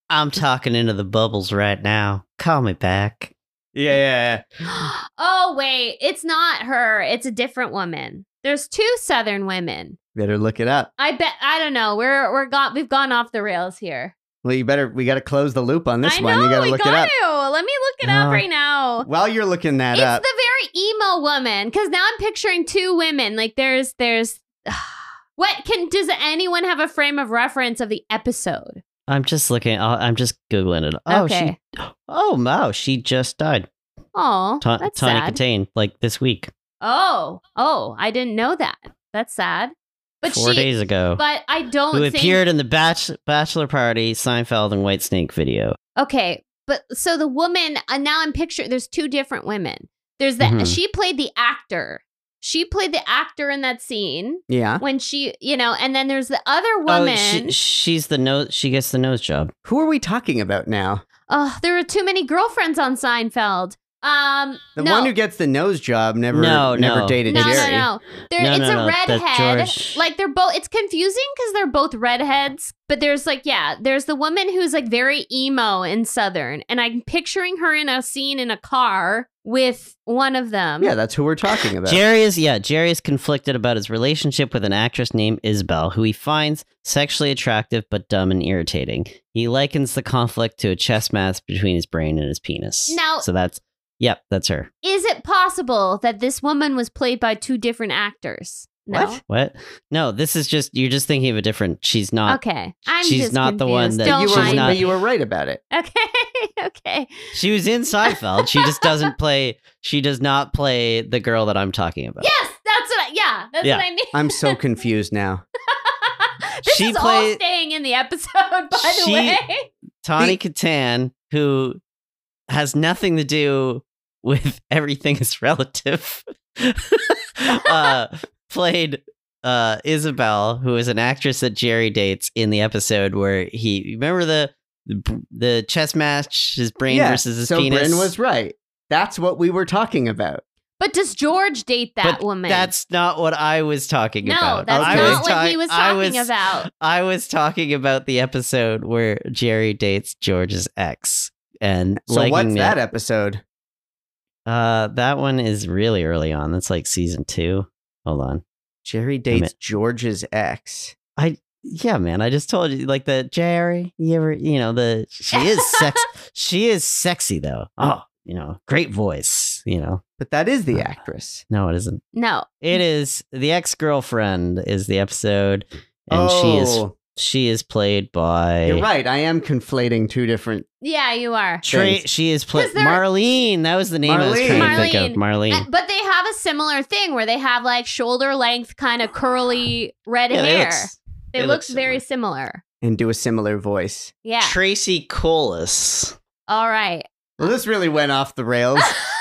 I'm talking into the bubbles right now. Call me back. Yeah, yeah, Oh, wait. It's not her. It's a different woman. There's two Southern women. better look it up. I bet. I don't know. We're we're got. We've gone off the rails here. Well, you better. We got to close the loop on this I one. know. You got to we look got it up. to. Let me look it up No. right now. While you're looking that It's up, the very emo woman. Because now I'm picturing two women. Like there's there's. What can does anyone have a frame of reference of the episode? I'm just looking. I'll- I'm just googling it. Oh, Okay. she. Oh, wow. She just died. Oh, Ta- that's Tawny sad. Katane, like this week, Oh, oh, I didn't know that. That's sad. But four she, days ago, but I don't who think. appeared in the Bach- Bachelor Party, Seinfeld, and White Snake video. Okay, but so the woman, uh, now I'm picturing, there's two different women. There's the, Mhm. she played the actor. She played the actor in that scene yeah. when she, you know, and then there's the other Oh, woman. she, she's the nose. She gets the nose job. Who are we talking about now? Oh, there were too many girlfriends on Seinfeld. Um, The no. one who gets the nose job never, No, never no. dated no, Jerry. no, no. There, No, it's no, a no, that's redhead. George. Like they're both. It's confusing because they're both redheads. But there's like, yeah, there's the woman who's like very emo and Southern, and I'm picturing her in a scene in a car with one of them. Yeah, that's who we're talking about. Jerry is yeah. Jerry is conflicted about his relationship with an actress named Isabel, who he finds sexually attractive but dumb and irritating. He likens the conflict to a chess match between his brain and his penis. Now- so that's yep, that's her. Is it possible that this woman was played by two different actors? No. What? What? No, this is just you're just thinking of a different. She's not. Okay, I'm she's just not the one confused. that- Don't you were, she's mind not- but me. you were right about it. Okay, okay. She was in Seinfeld. She just doesn't play. She does not play the girl that I'm talking about. Yes, that's what. I, yeah, that's Yeah. what I mean. I'm so confused now. This She is all play- staying in the episode, by the She- way. Tawny The- Katane, who has nothing to do with everything is relative, uh, played uh, Isabel, who is an actress that Jerry dates in the episode where he remember the the, the chess match, his brain yeah, versus his so penis. Bryn was right. That's what we were talking about. But does George date that but woman? that's not what I was talking no, about. that's I not was what ta- he was I talking was- about. I was talking about the episode where Jerry dates George's ex, and So liking what's it. that episode? Uh, that one is really early on. That's like season two. Hold on. Jerry dates George's ex. Yeah, man. I just told you, like the Jerry. You ever, you know, the she is sex. She is sexy though. Oh, you know, great voice. You know, But that is the actress. no, it isn't. No. It is the ex girlfriend is the episode, and she is Oh, she is played by. you're right. I am conflating two different. Yeah, you are. Tra- things. she is played 'Cause they're- Marlene. That was the name I was trying to think of. Marlene. Uh, But they have a similar thing where they have like shoulder length, kind of curly red Yeah, they hair. looks- they they look look very similar. And do a similar voice. Yeah. Tracy Colas. All right. Well, this really went off the rails.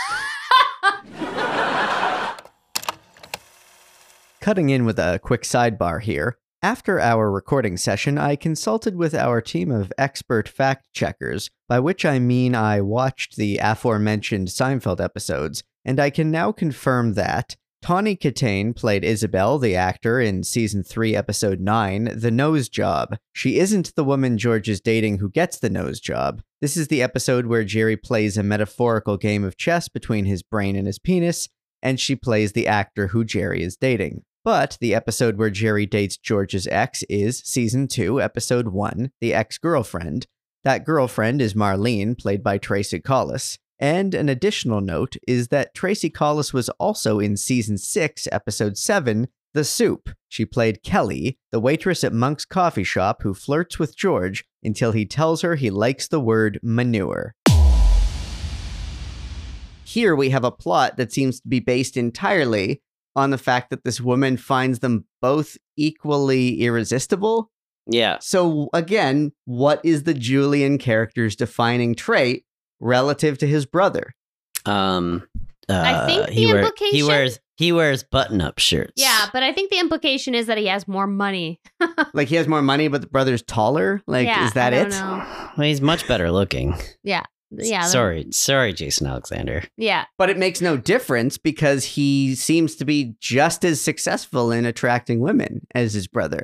Cutting in with a quick sidebar here. After our recording session, I consulted with our team of expert fact checkers, by which I mean I watched the aforementioned Seinfeld episodes, and I can now confirm that Tawny Katane played Isabel, the actor, in Season three, Episode nine, The Nose Job. She isn't the woman George is dating who gets the nose job. This is the episode where Jerry plays a metaphorical game of chess between his brain and his penis, and she plays the actor who Jerry is dating. But the episode where Jerry dates George's ex is Season two, Episode one, The Ex-Girlfriend. That girlfriend is Marlene, played by Tracy Collis. And an additional note is that Tracy Collis was also in Season six, Episode seven, The Soup. She played Kelly, the waitress at Monk's coffee shop who flirts with George until he tells her he likes the word manure. Here we have a plot that seems to be based entirely on the fact that this woman finds them both equally irresistible. Yeah. So again, what is the Julian character's defining trait relative to his brother? Um, uh, I think the he wear- he implication- wears he wears button-up shirts. Yeah, but I think the implication is that he has more money. Like he has more money, but the brother's taller? Like, yeah, is that I don't it? know. Well, he's much better looking. Yeah. Yeah. Sorry, sorry, Jason Alexander. Yeah. But it makes no difference because he seems to be just as successful in attracting women as his brother.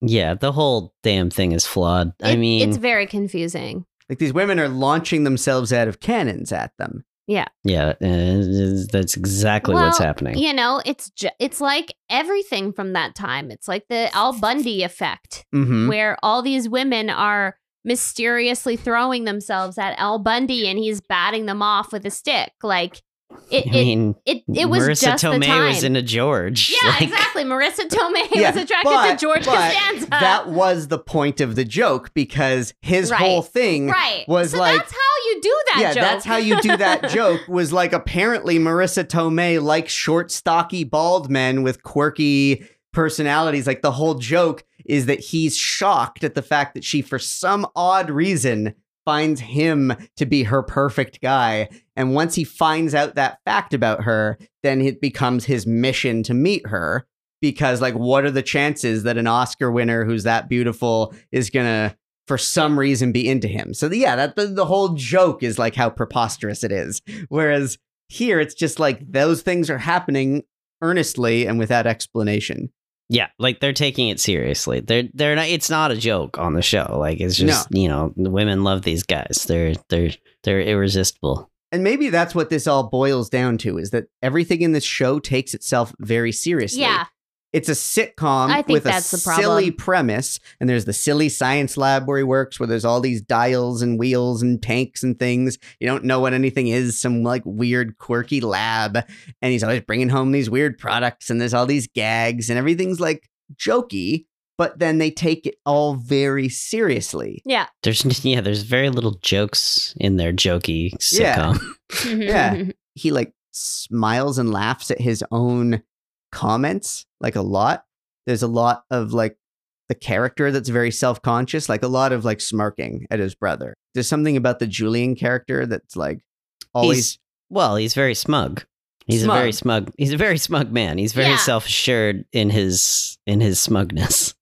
Yeah, the whole damn thing is flawed. I It- mean, it's very confusing. Like these women are launching themselves out of cannons at them. yeah, uh, that's exactly what's Well, happening. You know, it's ju- it's like everything from that time. It's like the Al Bundy effect, Mm-hmm. where all these women are mysteriously throwing themselves at Al Bundy, and he's batting them off with a stick. Like it, I it, mean, it, it was Marissa just the Tomei time. was into George. Yeah, Like, exactly. Marissa Tomei Yeah, was attracted but- to George but Costanza. That was the point of the joke because his Right. whole thing right. was so like, that's how you do that yeah, joke. that's how you do that joke. Was like apparently Marissa Tomei likes short, stocky, bald men with quirky personalities. Like the whole joke is that he's shocked at the fact that she, for some odd reason, finds him to be her perfect guy. And once he finds out that fact about her, then it becomes his mission to meet her. Because, like, what are the chances that an Oscar winner who's that beautiful is gonna, for some reason, be into him? So, yeah, that the, the whole joke is like how preposterous it is. Whereas here, it's just like those things are happening earnestly and without explanation. yeah, like they're taking it seriously. They're they're not. It's not a joke on the show. Like it's just you know, the women love these guys. They're they're they're irresistible. And maybe that's what this all boils down to, is that everything in this show takes itself very seriously. Yeah. It's a sitcom I think with that's a the problem. silly premise, and there's the silly science lab where he works, where there's all these dials and wheels and tanks and things. You don't know what anything is, some like weird, quirky lab, and he's always bringing home these weird products, and there's all these gags, and everything's like jokey, but then they take it all very seriously. Yeah. There's yeah, there's very little jokes in their jokey Yeah. sitcom. Yeah. He like smiles and laughs at his own comments like a lot. There's a lot of like the character that's very self-conscious, like a lot of like smirking at his brother. There's something about the Julian character that's like always He's, well, he's very smug. He's Smug. a very smug. He's a very smug man. He's very Yeah. self-assured in his in his smugness.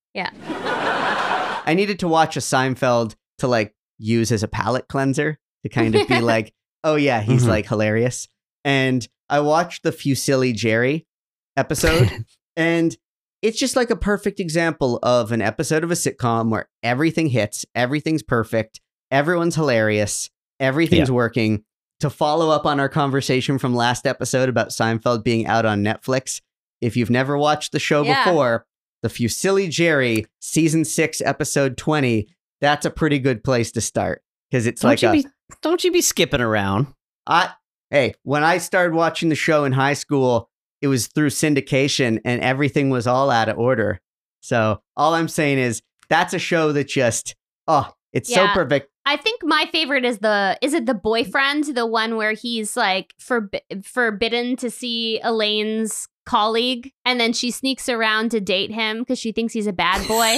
I needed to watch a Seinfeld to like use as a palate cleanser to kind of be like, oh yeah, he's Mhm. like hilarious. And I watched the Fusilli Jerry episode, and it's just like a perfect example of an episode of a sitcom where everything hits, everything's perfect, everyone's hilarious, everything's working. To follow up on our conversation from last episode about Seinfeld being out on Netflix, if you've never watched the show Yeah. before, the Fusilli Jerry season six episode twenty, that's a pretty good place to start, because it's Don't like you a be don't you be skipping around. I hey, when I started watching the show in high school, it was through syndication and everything was all out of order. So all I'm saying is that's a show that just, oh, it's so Yeah. perfect. I think my favorite is the is it the boyfriend, the one where he's like forbi- forbidden to see Elaine's colleague, and then she sneaks around to date him because she thinks he's a bad boy.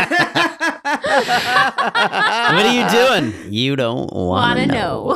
What are you doing? You don't want Wanna to know?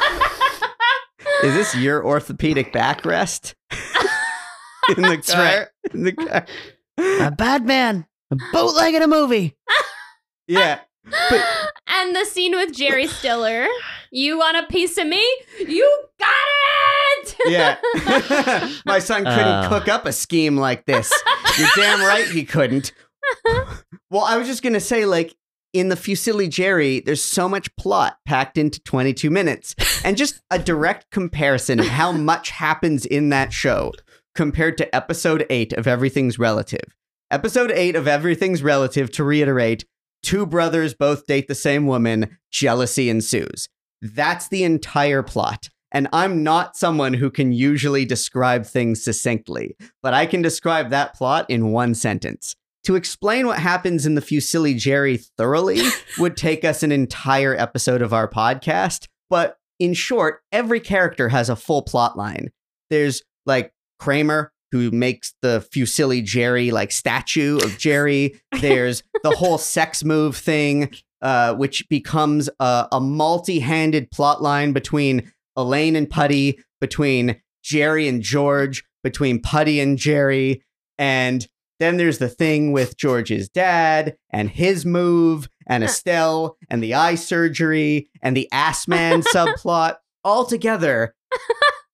Is this your orthopedic backrest? in the That's car? right. In the car. A bad man, a bootleg in a movie. Yeah. But And the scene with Jerry Stiller. You want a piece of me? You got it! yeah. My son couldn't Uh. cook up a scheme like this. You're damn right he couldn't. Well, I was just going to say, like, in the Fusilli Jerry, there's so much plot packed into twenty-two minutes. And just a direct comparison of how much happens in that show compared to episode eight of Everything's Relative. Episode eight of Everything's Relative, to reiterate, two brothers both date the same woman, jealousy ensues. That's the entire plot. And I'm not someone who can usually describe things succinctly, but I can describe that plot in one sentence. To explain what happens in the Fusilli Jerry thoroughly would take us an entire episode of our podcast, but in short, every character has a full plot line. There's like Kramer, who makes the Fusilli Jerry like statue of Jerry. There's the whole sex move thing, uh, which becomes a, a multi-handed plot line between Elaine and Putty, between Jerry and George, between Putty and Jerry. And then there's the thing with George's dad and his move and Estelle and the eye surgery and the ass man subplot. All together,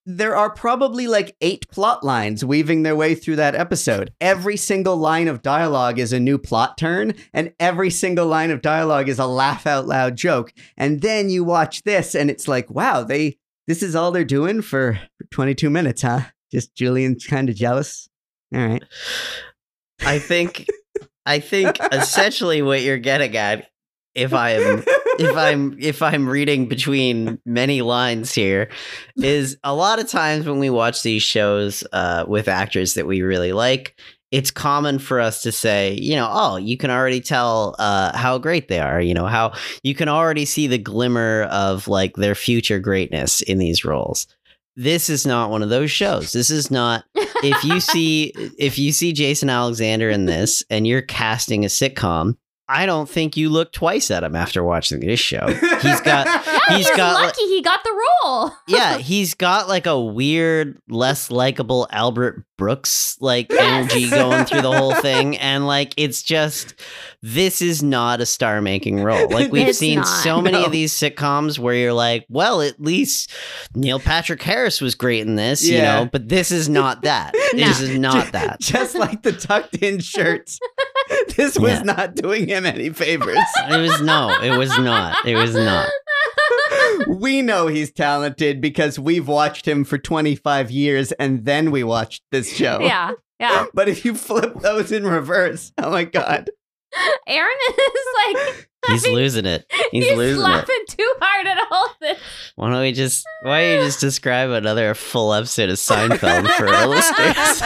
there are probably like eight plot lines weaving their way through that episode. Every single line of dialogue is a new plot turn, and every single line of dialogue is a laugh out loud joke. And then you watch this and it's like, wow, they this is all they're doing for twenty-two minutes, huh? Just Julian's kind of jealous. All right. I think I think essentially what you're getting at, if I am if I'm if I'm reading between many lines here, is a lot of times when we watch these shows uh, with actors that we really like, it's common for us to say, you know, oh, you can already tell uh, how great they are. You know, how you can already see the glimmer of like their future greatness in these roles. This is not one of those shows. This is not. If you see if you see Jason Alexander in this and you're casting a sitcom, I don't think you look twice at him after watching this show. He's got Yeah, he's he's got lucky he got the role. yeah, he's got like a weird, less likable Albert Brooks like energy going through the whole thing, and like it's just this is not a star making role. Like we've It's seen not. so many No. of these sitcoms where you're like, well, at least Neil Patrick Harris was great in this, you Yeah. know, but this is not that. No. This is not that. Just like the tucked in shirts. This was Yeah. not doing him any favors. It was no, it was not. It was not. We know he's talented because we've watched him for twenty-five years and then we watched this show. Yeah, yeah. But if you flip those in reverse, oh my God. Aaron is like He's having- losing it. He's, He's, losing it. laughing too hard at all this. Why don't we just why don't you just describe another full episode of Seinfeld for our listeners?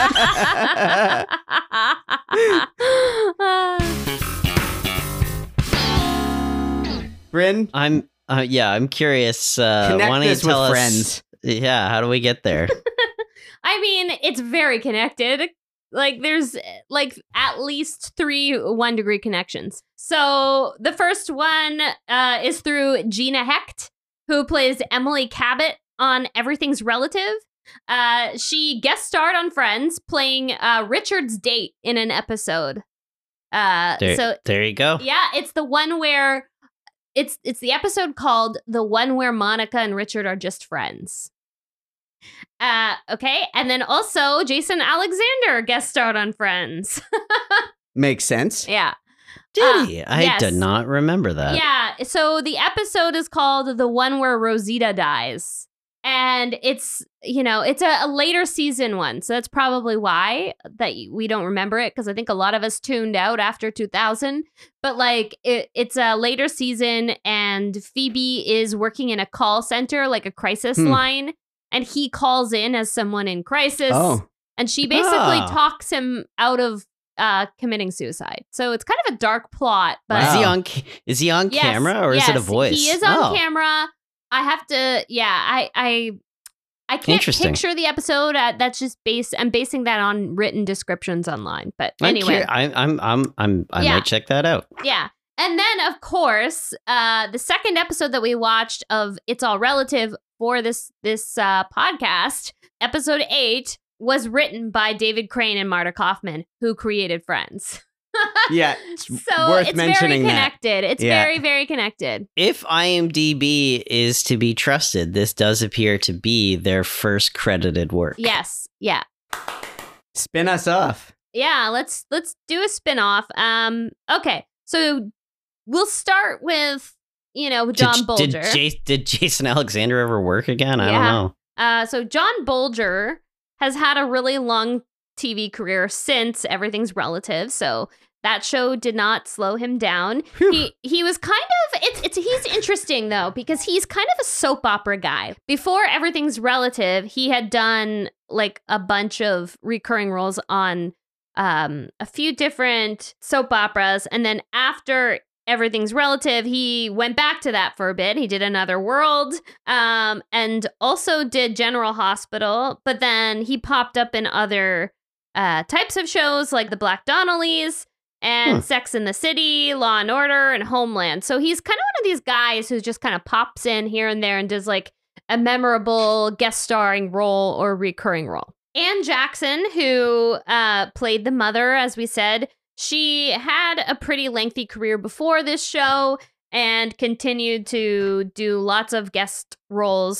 Bryn, I'm uh, yeah, I'm curious. Uh, connect why don't you this with tell us? friends. Yeah, how do we get there? I mean, it's very connected. Like, there's like at least three one degree connections. So the first one uh, is through Gina Hecht, who plays Emily Cabot on Everything's Relative. Uh, she guest starred on Friends, playing uh, Richard's date in an episode. Uh, There, so there you go. yeah, it's the one where it's it's the episode called "The One Where Monica and Richard Are Just Friends." Uh, okay, and then also Jason Alexander guest starred on Friends. Makes sense. Yeah, Did Uh, he? I yes. did not remember that. yeah. So the episode is called "The One Where Rosita Dies," and it's you know it's a, a later season one, so that's probably why that we don't remember it, because I think a lot of us tuned out after two thousand. But like it, it's a later season, and Phoebe is working in a call center, like a crisis Hmm. line, and he calls in as someone in crisis, Oh, and she basically Ah. talks him out of uh, committing suicide. So it's kind of a dark plot, but Is he Wow. on? ca- Is he on Yes, camera or is it a yes, voice? He is on Oh. camera. I have to. Yeah, I I I can't Interesting. picture the episode. Uh, that's just based. I'm basing that on written descriptions online. But I'm anyway, curi- I, I'm. I'm. I'm. I Yeah. might check that out. yeah. And then of course, uh, the second episode that we watched of It's All Relative for this this uh, podcast, episode eight, was written by David Crane and Marta Kaufman, who created Friends. yeah. It's So worth it's very mentioning that. connected. It's Yeah. very, very connected. If IMDb is to be trusted, this does appear to be their first credited work. Yes. Yeah. Spin us off. Yeah. Let's let's do a spin-off. Um, okay. So we'll start with, you know, John did, Bolger. Did, Jas- did Jason Alexander ever work again? I Yeah. don't know. Uh, so John Bolger has had a really long T V career since Everything's Relative. So that show did not slow him down. Phew. He he was kind of it's it's he's interesting though, because he's kind of a soap opera guy. Before Everything's Relative, he had done like a bunch of recurring roles on um a few different soap operas, and then after Everything's Relative, he went back to that for a bit. He did Another World, um, and also did General Hospital, but then he popped up in other uh, types of shows like The Black Donnellys and Hmm. Sex and the City, Law and Order, and Homeland. So he's kind of one of these guys who just kind of pops in here and there and does like a memorable guest starring role or recurring role. Ann Jackson, who uh, played the mother, as we said, she had a pretty lengthy career before this show and continued to do lots of guest roles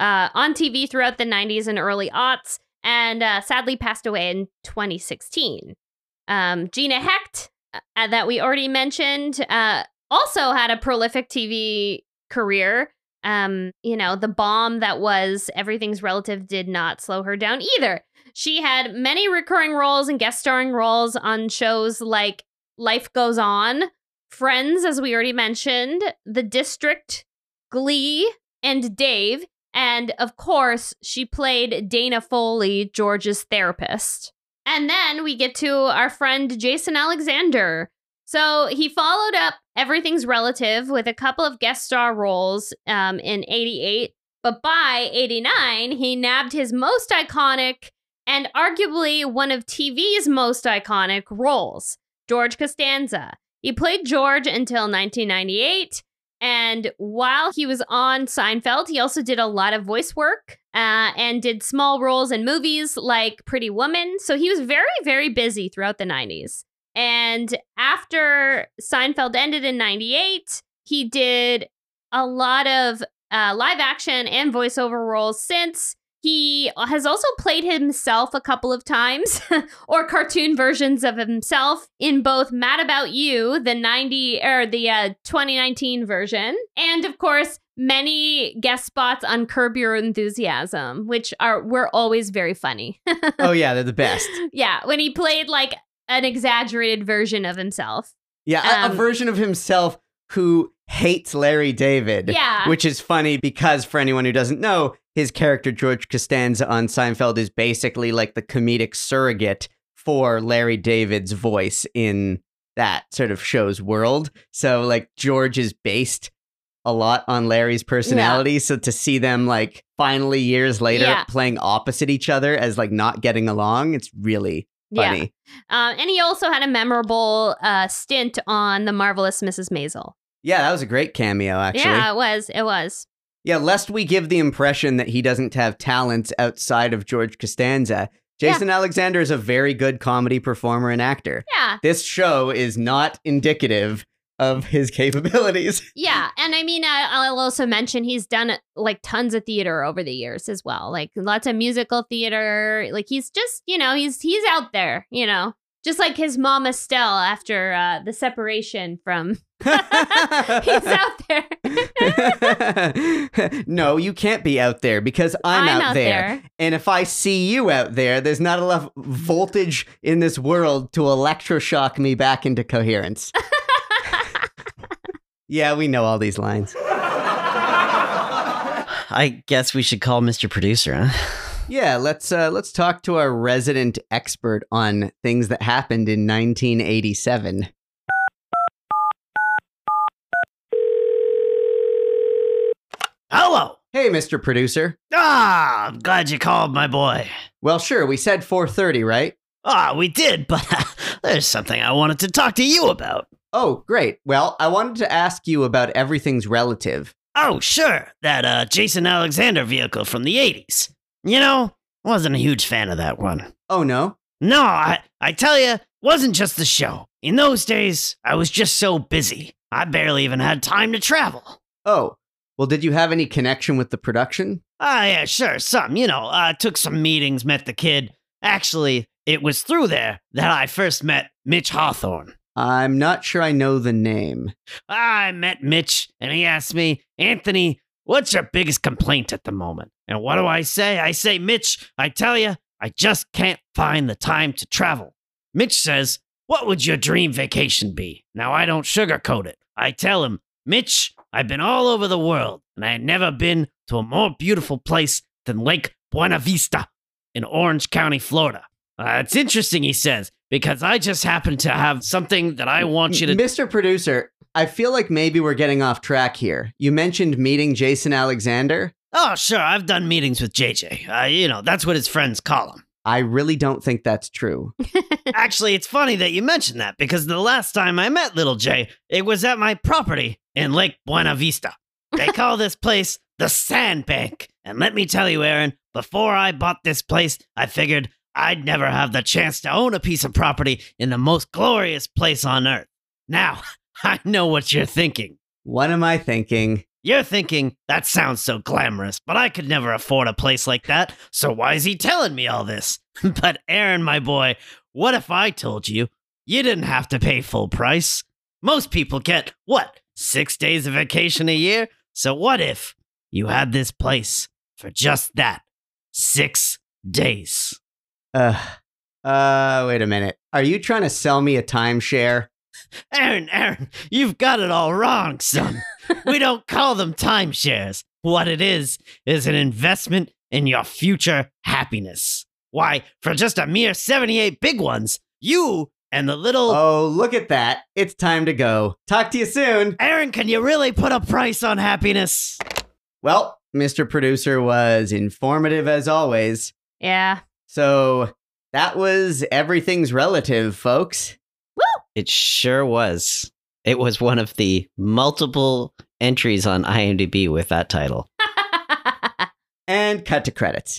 uh, on T V throughout the nineties and early aughts, and uh, sadly passed away in twenty sixteen. Um, Gina Hecht, uh, that we already mentioned, uh, also had a prolific T V career. Um, you know, the bomb that was Everything's Relative did not slow her down either. She had many recurring roles and guest starring roles on shows like Life Goes On, Friends, as we already mentioned, The District, Glee, and Dave. And of course, she played Dana Foley, George's therapist. And then we get to our friend Jason Alexander. So he followed up Everything's Relative with a couple of guest star roles um, in eighty-eight. But by eighty-nine, he nabbed his most iconic and arguably one of T V's most iconic roles, George Costanza. He played George until nineteen ninety-eight. And while he was on Seinfeld, he also did a lot of voice work uh, and did small roles in movies like Pretty Woman. So he was very, very busy throughout the nineties. And after Seinfeld ended in ninety-eight, he did a lot of uh, live action and voiceover roles since. He has also played himself a couple of times, or cartoon versions of himself, in both Mad About You, the ninety or the uh, twenty nineteen version, and of course many guest spots on Curb Your Enthusiasm, which are were always very funny. Oh yeah, they're the best. Yeah, when he played like an exaggerated version of himself. Yeah, a, Um, a version of himself who hates Larry David. Yeah. Which is funny because, for anyone who doesn't know, his character George Costanza on Seinfeld is basically like the comedic surrogate for Larry David's voice in that sort of show's world. So like George is based a lot on Larry's personality. Yeah. So to see them like finally years later yeah. playing opposite each other as like not getting along, it's really funny. Yeah. Um, and he also had a memorable uh, stint on The Marvelous Missus Maisel. Yeah, that was a great cameo, actually. Yeah, it was. It was. Yeah, lest we give the impression that he doesn't have talents outside of George Costanza, Jason yeah. Alexander is a very good comedy performer and actor. Yeah. This show is not indicative of his capabilities. Yeah, and I mean, I, I'll also mention he's done like tons of theater over the years as well, like lots of musical theater. Like he's just, you know, he's he's out there, you know, just like his mom Estelle after uh, the separation from. He's out there. No, you can't be out there because I'm, I'm out, out there. there. And if I see you out there, there's not enough voltage in this world to electroshock me back into coherence. Yeah, we know all these lines. I guess we should call Mister Producer, huh? Yeah, let's uh, let's talk to our resident expert on things that happened in nineteen eighty-seven. Hello. Hey, Mister Producer. Ah, I'm glad you called, my boy. Well, sure, we said four thirty, right? Ah, we did, but there's something I wanted to talk to you about. Oh, great. Well, I wanted to ask you about Everything's Relative. Oh, sure. That uh, Jason Alexander vehicle from the eighties. You know, wasn't a huge fan of that one. Oh, no? No, I, I tell you, wasn't just the show. In those days, I was just so busy. I barely even had time to travel. Oh, well, did you have any connection with the production? Ah, yeah, sure, some. You know, I uh, took some meetings, met the kid. Actually, it was through there that I first met Mitch Hawthorne. I'm not sure I know the name. I met Mitch, and he asked me, Anthony, what's your biggest complaint at the moment? And what do I say? I say, Mitch, I tell you, I just can't find the time to travel. Mitch says, what would your dream vacation be? Now, I don't sugarcoat it. I tell him, Mitch, I've been all over the world, and I had never been to a more beautiful place than Lake Buena Vista in Orange County, Florida. Uh, it's interesting, he says, because I just happen to have something that I want you to... Mister Producer, I feel like maybe we're getting off track here. You mentioned meeting Jason Alexander. Oh, sure, I've done meetings with J J. Uh, you know, that's what his friends call him. I really don't think that's true. Actually, it's funny that you mentioned that, because the last time I met Little J, it was at my property in Lake Buena Vista. They call this place the Sandbank. And let me tell you, Aaron, before I bought this place, I figured I'd never have the chance to own a piece of property in the most glorious place on earth. Now, I know what you're thinking. What am I thinking? You're thinking, that sounds so glamorous, but I could never afford a place like that, so why is he telling me all this? But Aaron, my boy, what if I told you you didn't have to pay full price? Most people get, what, six days of vacation a year? So what if you had this place for just that, six days? Uh, uh, wait a minute. Are you trying to sell me a timeshare? Aaron, Aaron, you've got it all wrong, son. We don't call them timeshares. What it is, is an investment in your future happiness. Why, for just a mere seventy-eight big ones, you and the little... Oh, look at that. It's time to go. Talk to you soon. Aaron, can you really put a price on happiness? Well, Mister Producer was informative as always. Yeah. So that was Everything's Relative, folks. It sure was. It was one of the multiple entries on IMDb with that title. And cut to credits.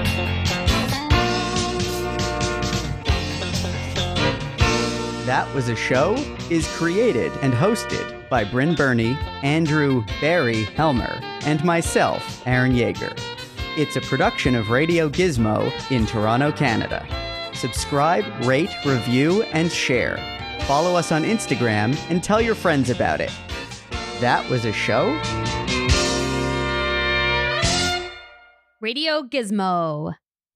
That Was a Show is created and hosted by Bryn Burney, Andrew Barry Helmer, and myself, Aaron Yeager. It's a production of Radio Gizmo in Toronto, Canada. Subscribe, rate, review, and share. Follow us on Instagram and tell your friends about it. That Was a Show? Radio Gizmo.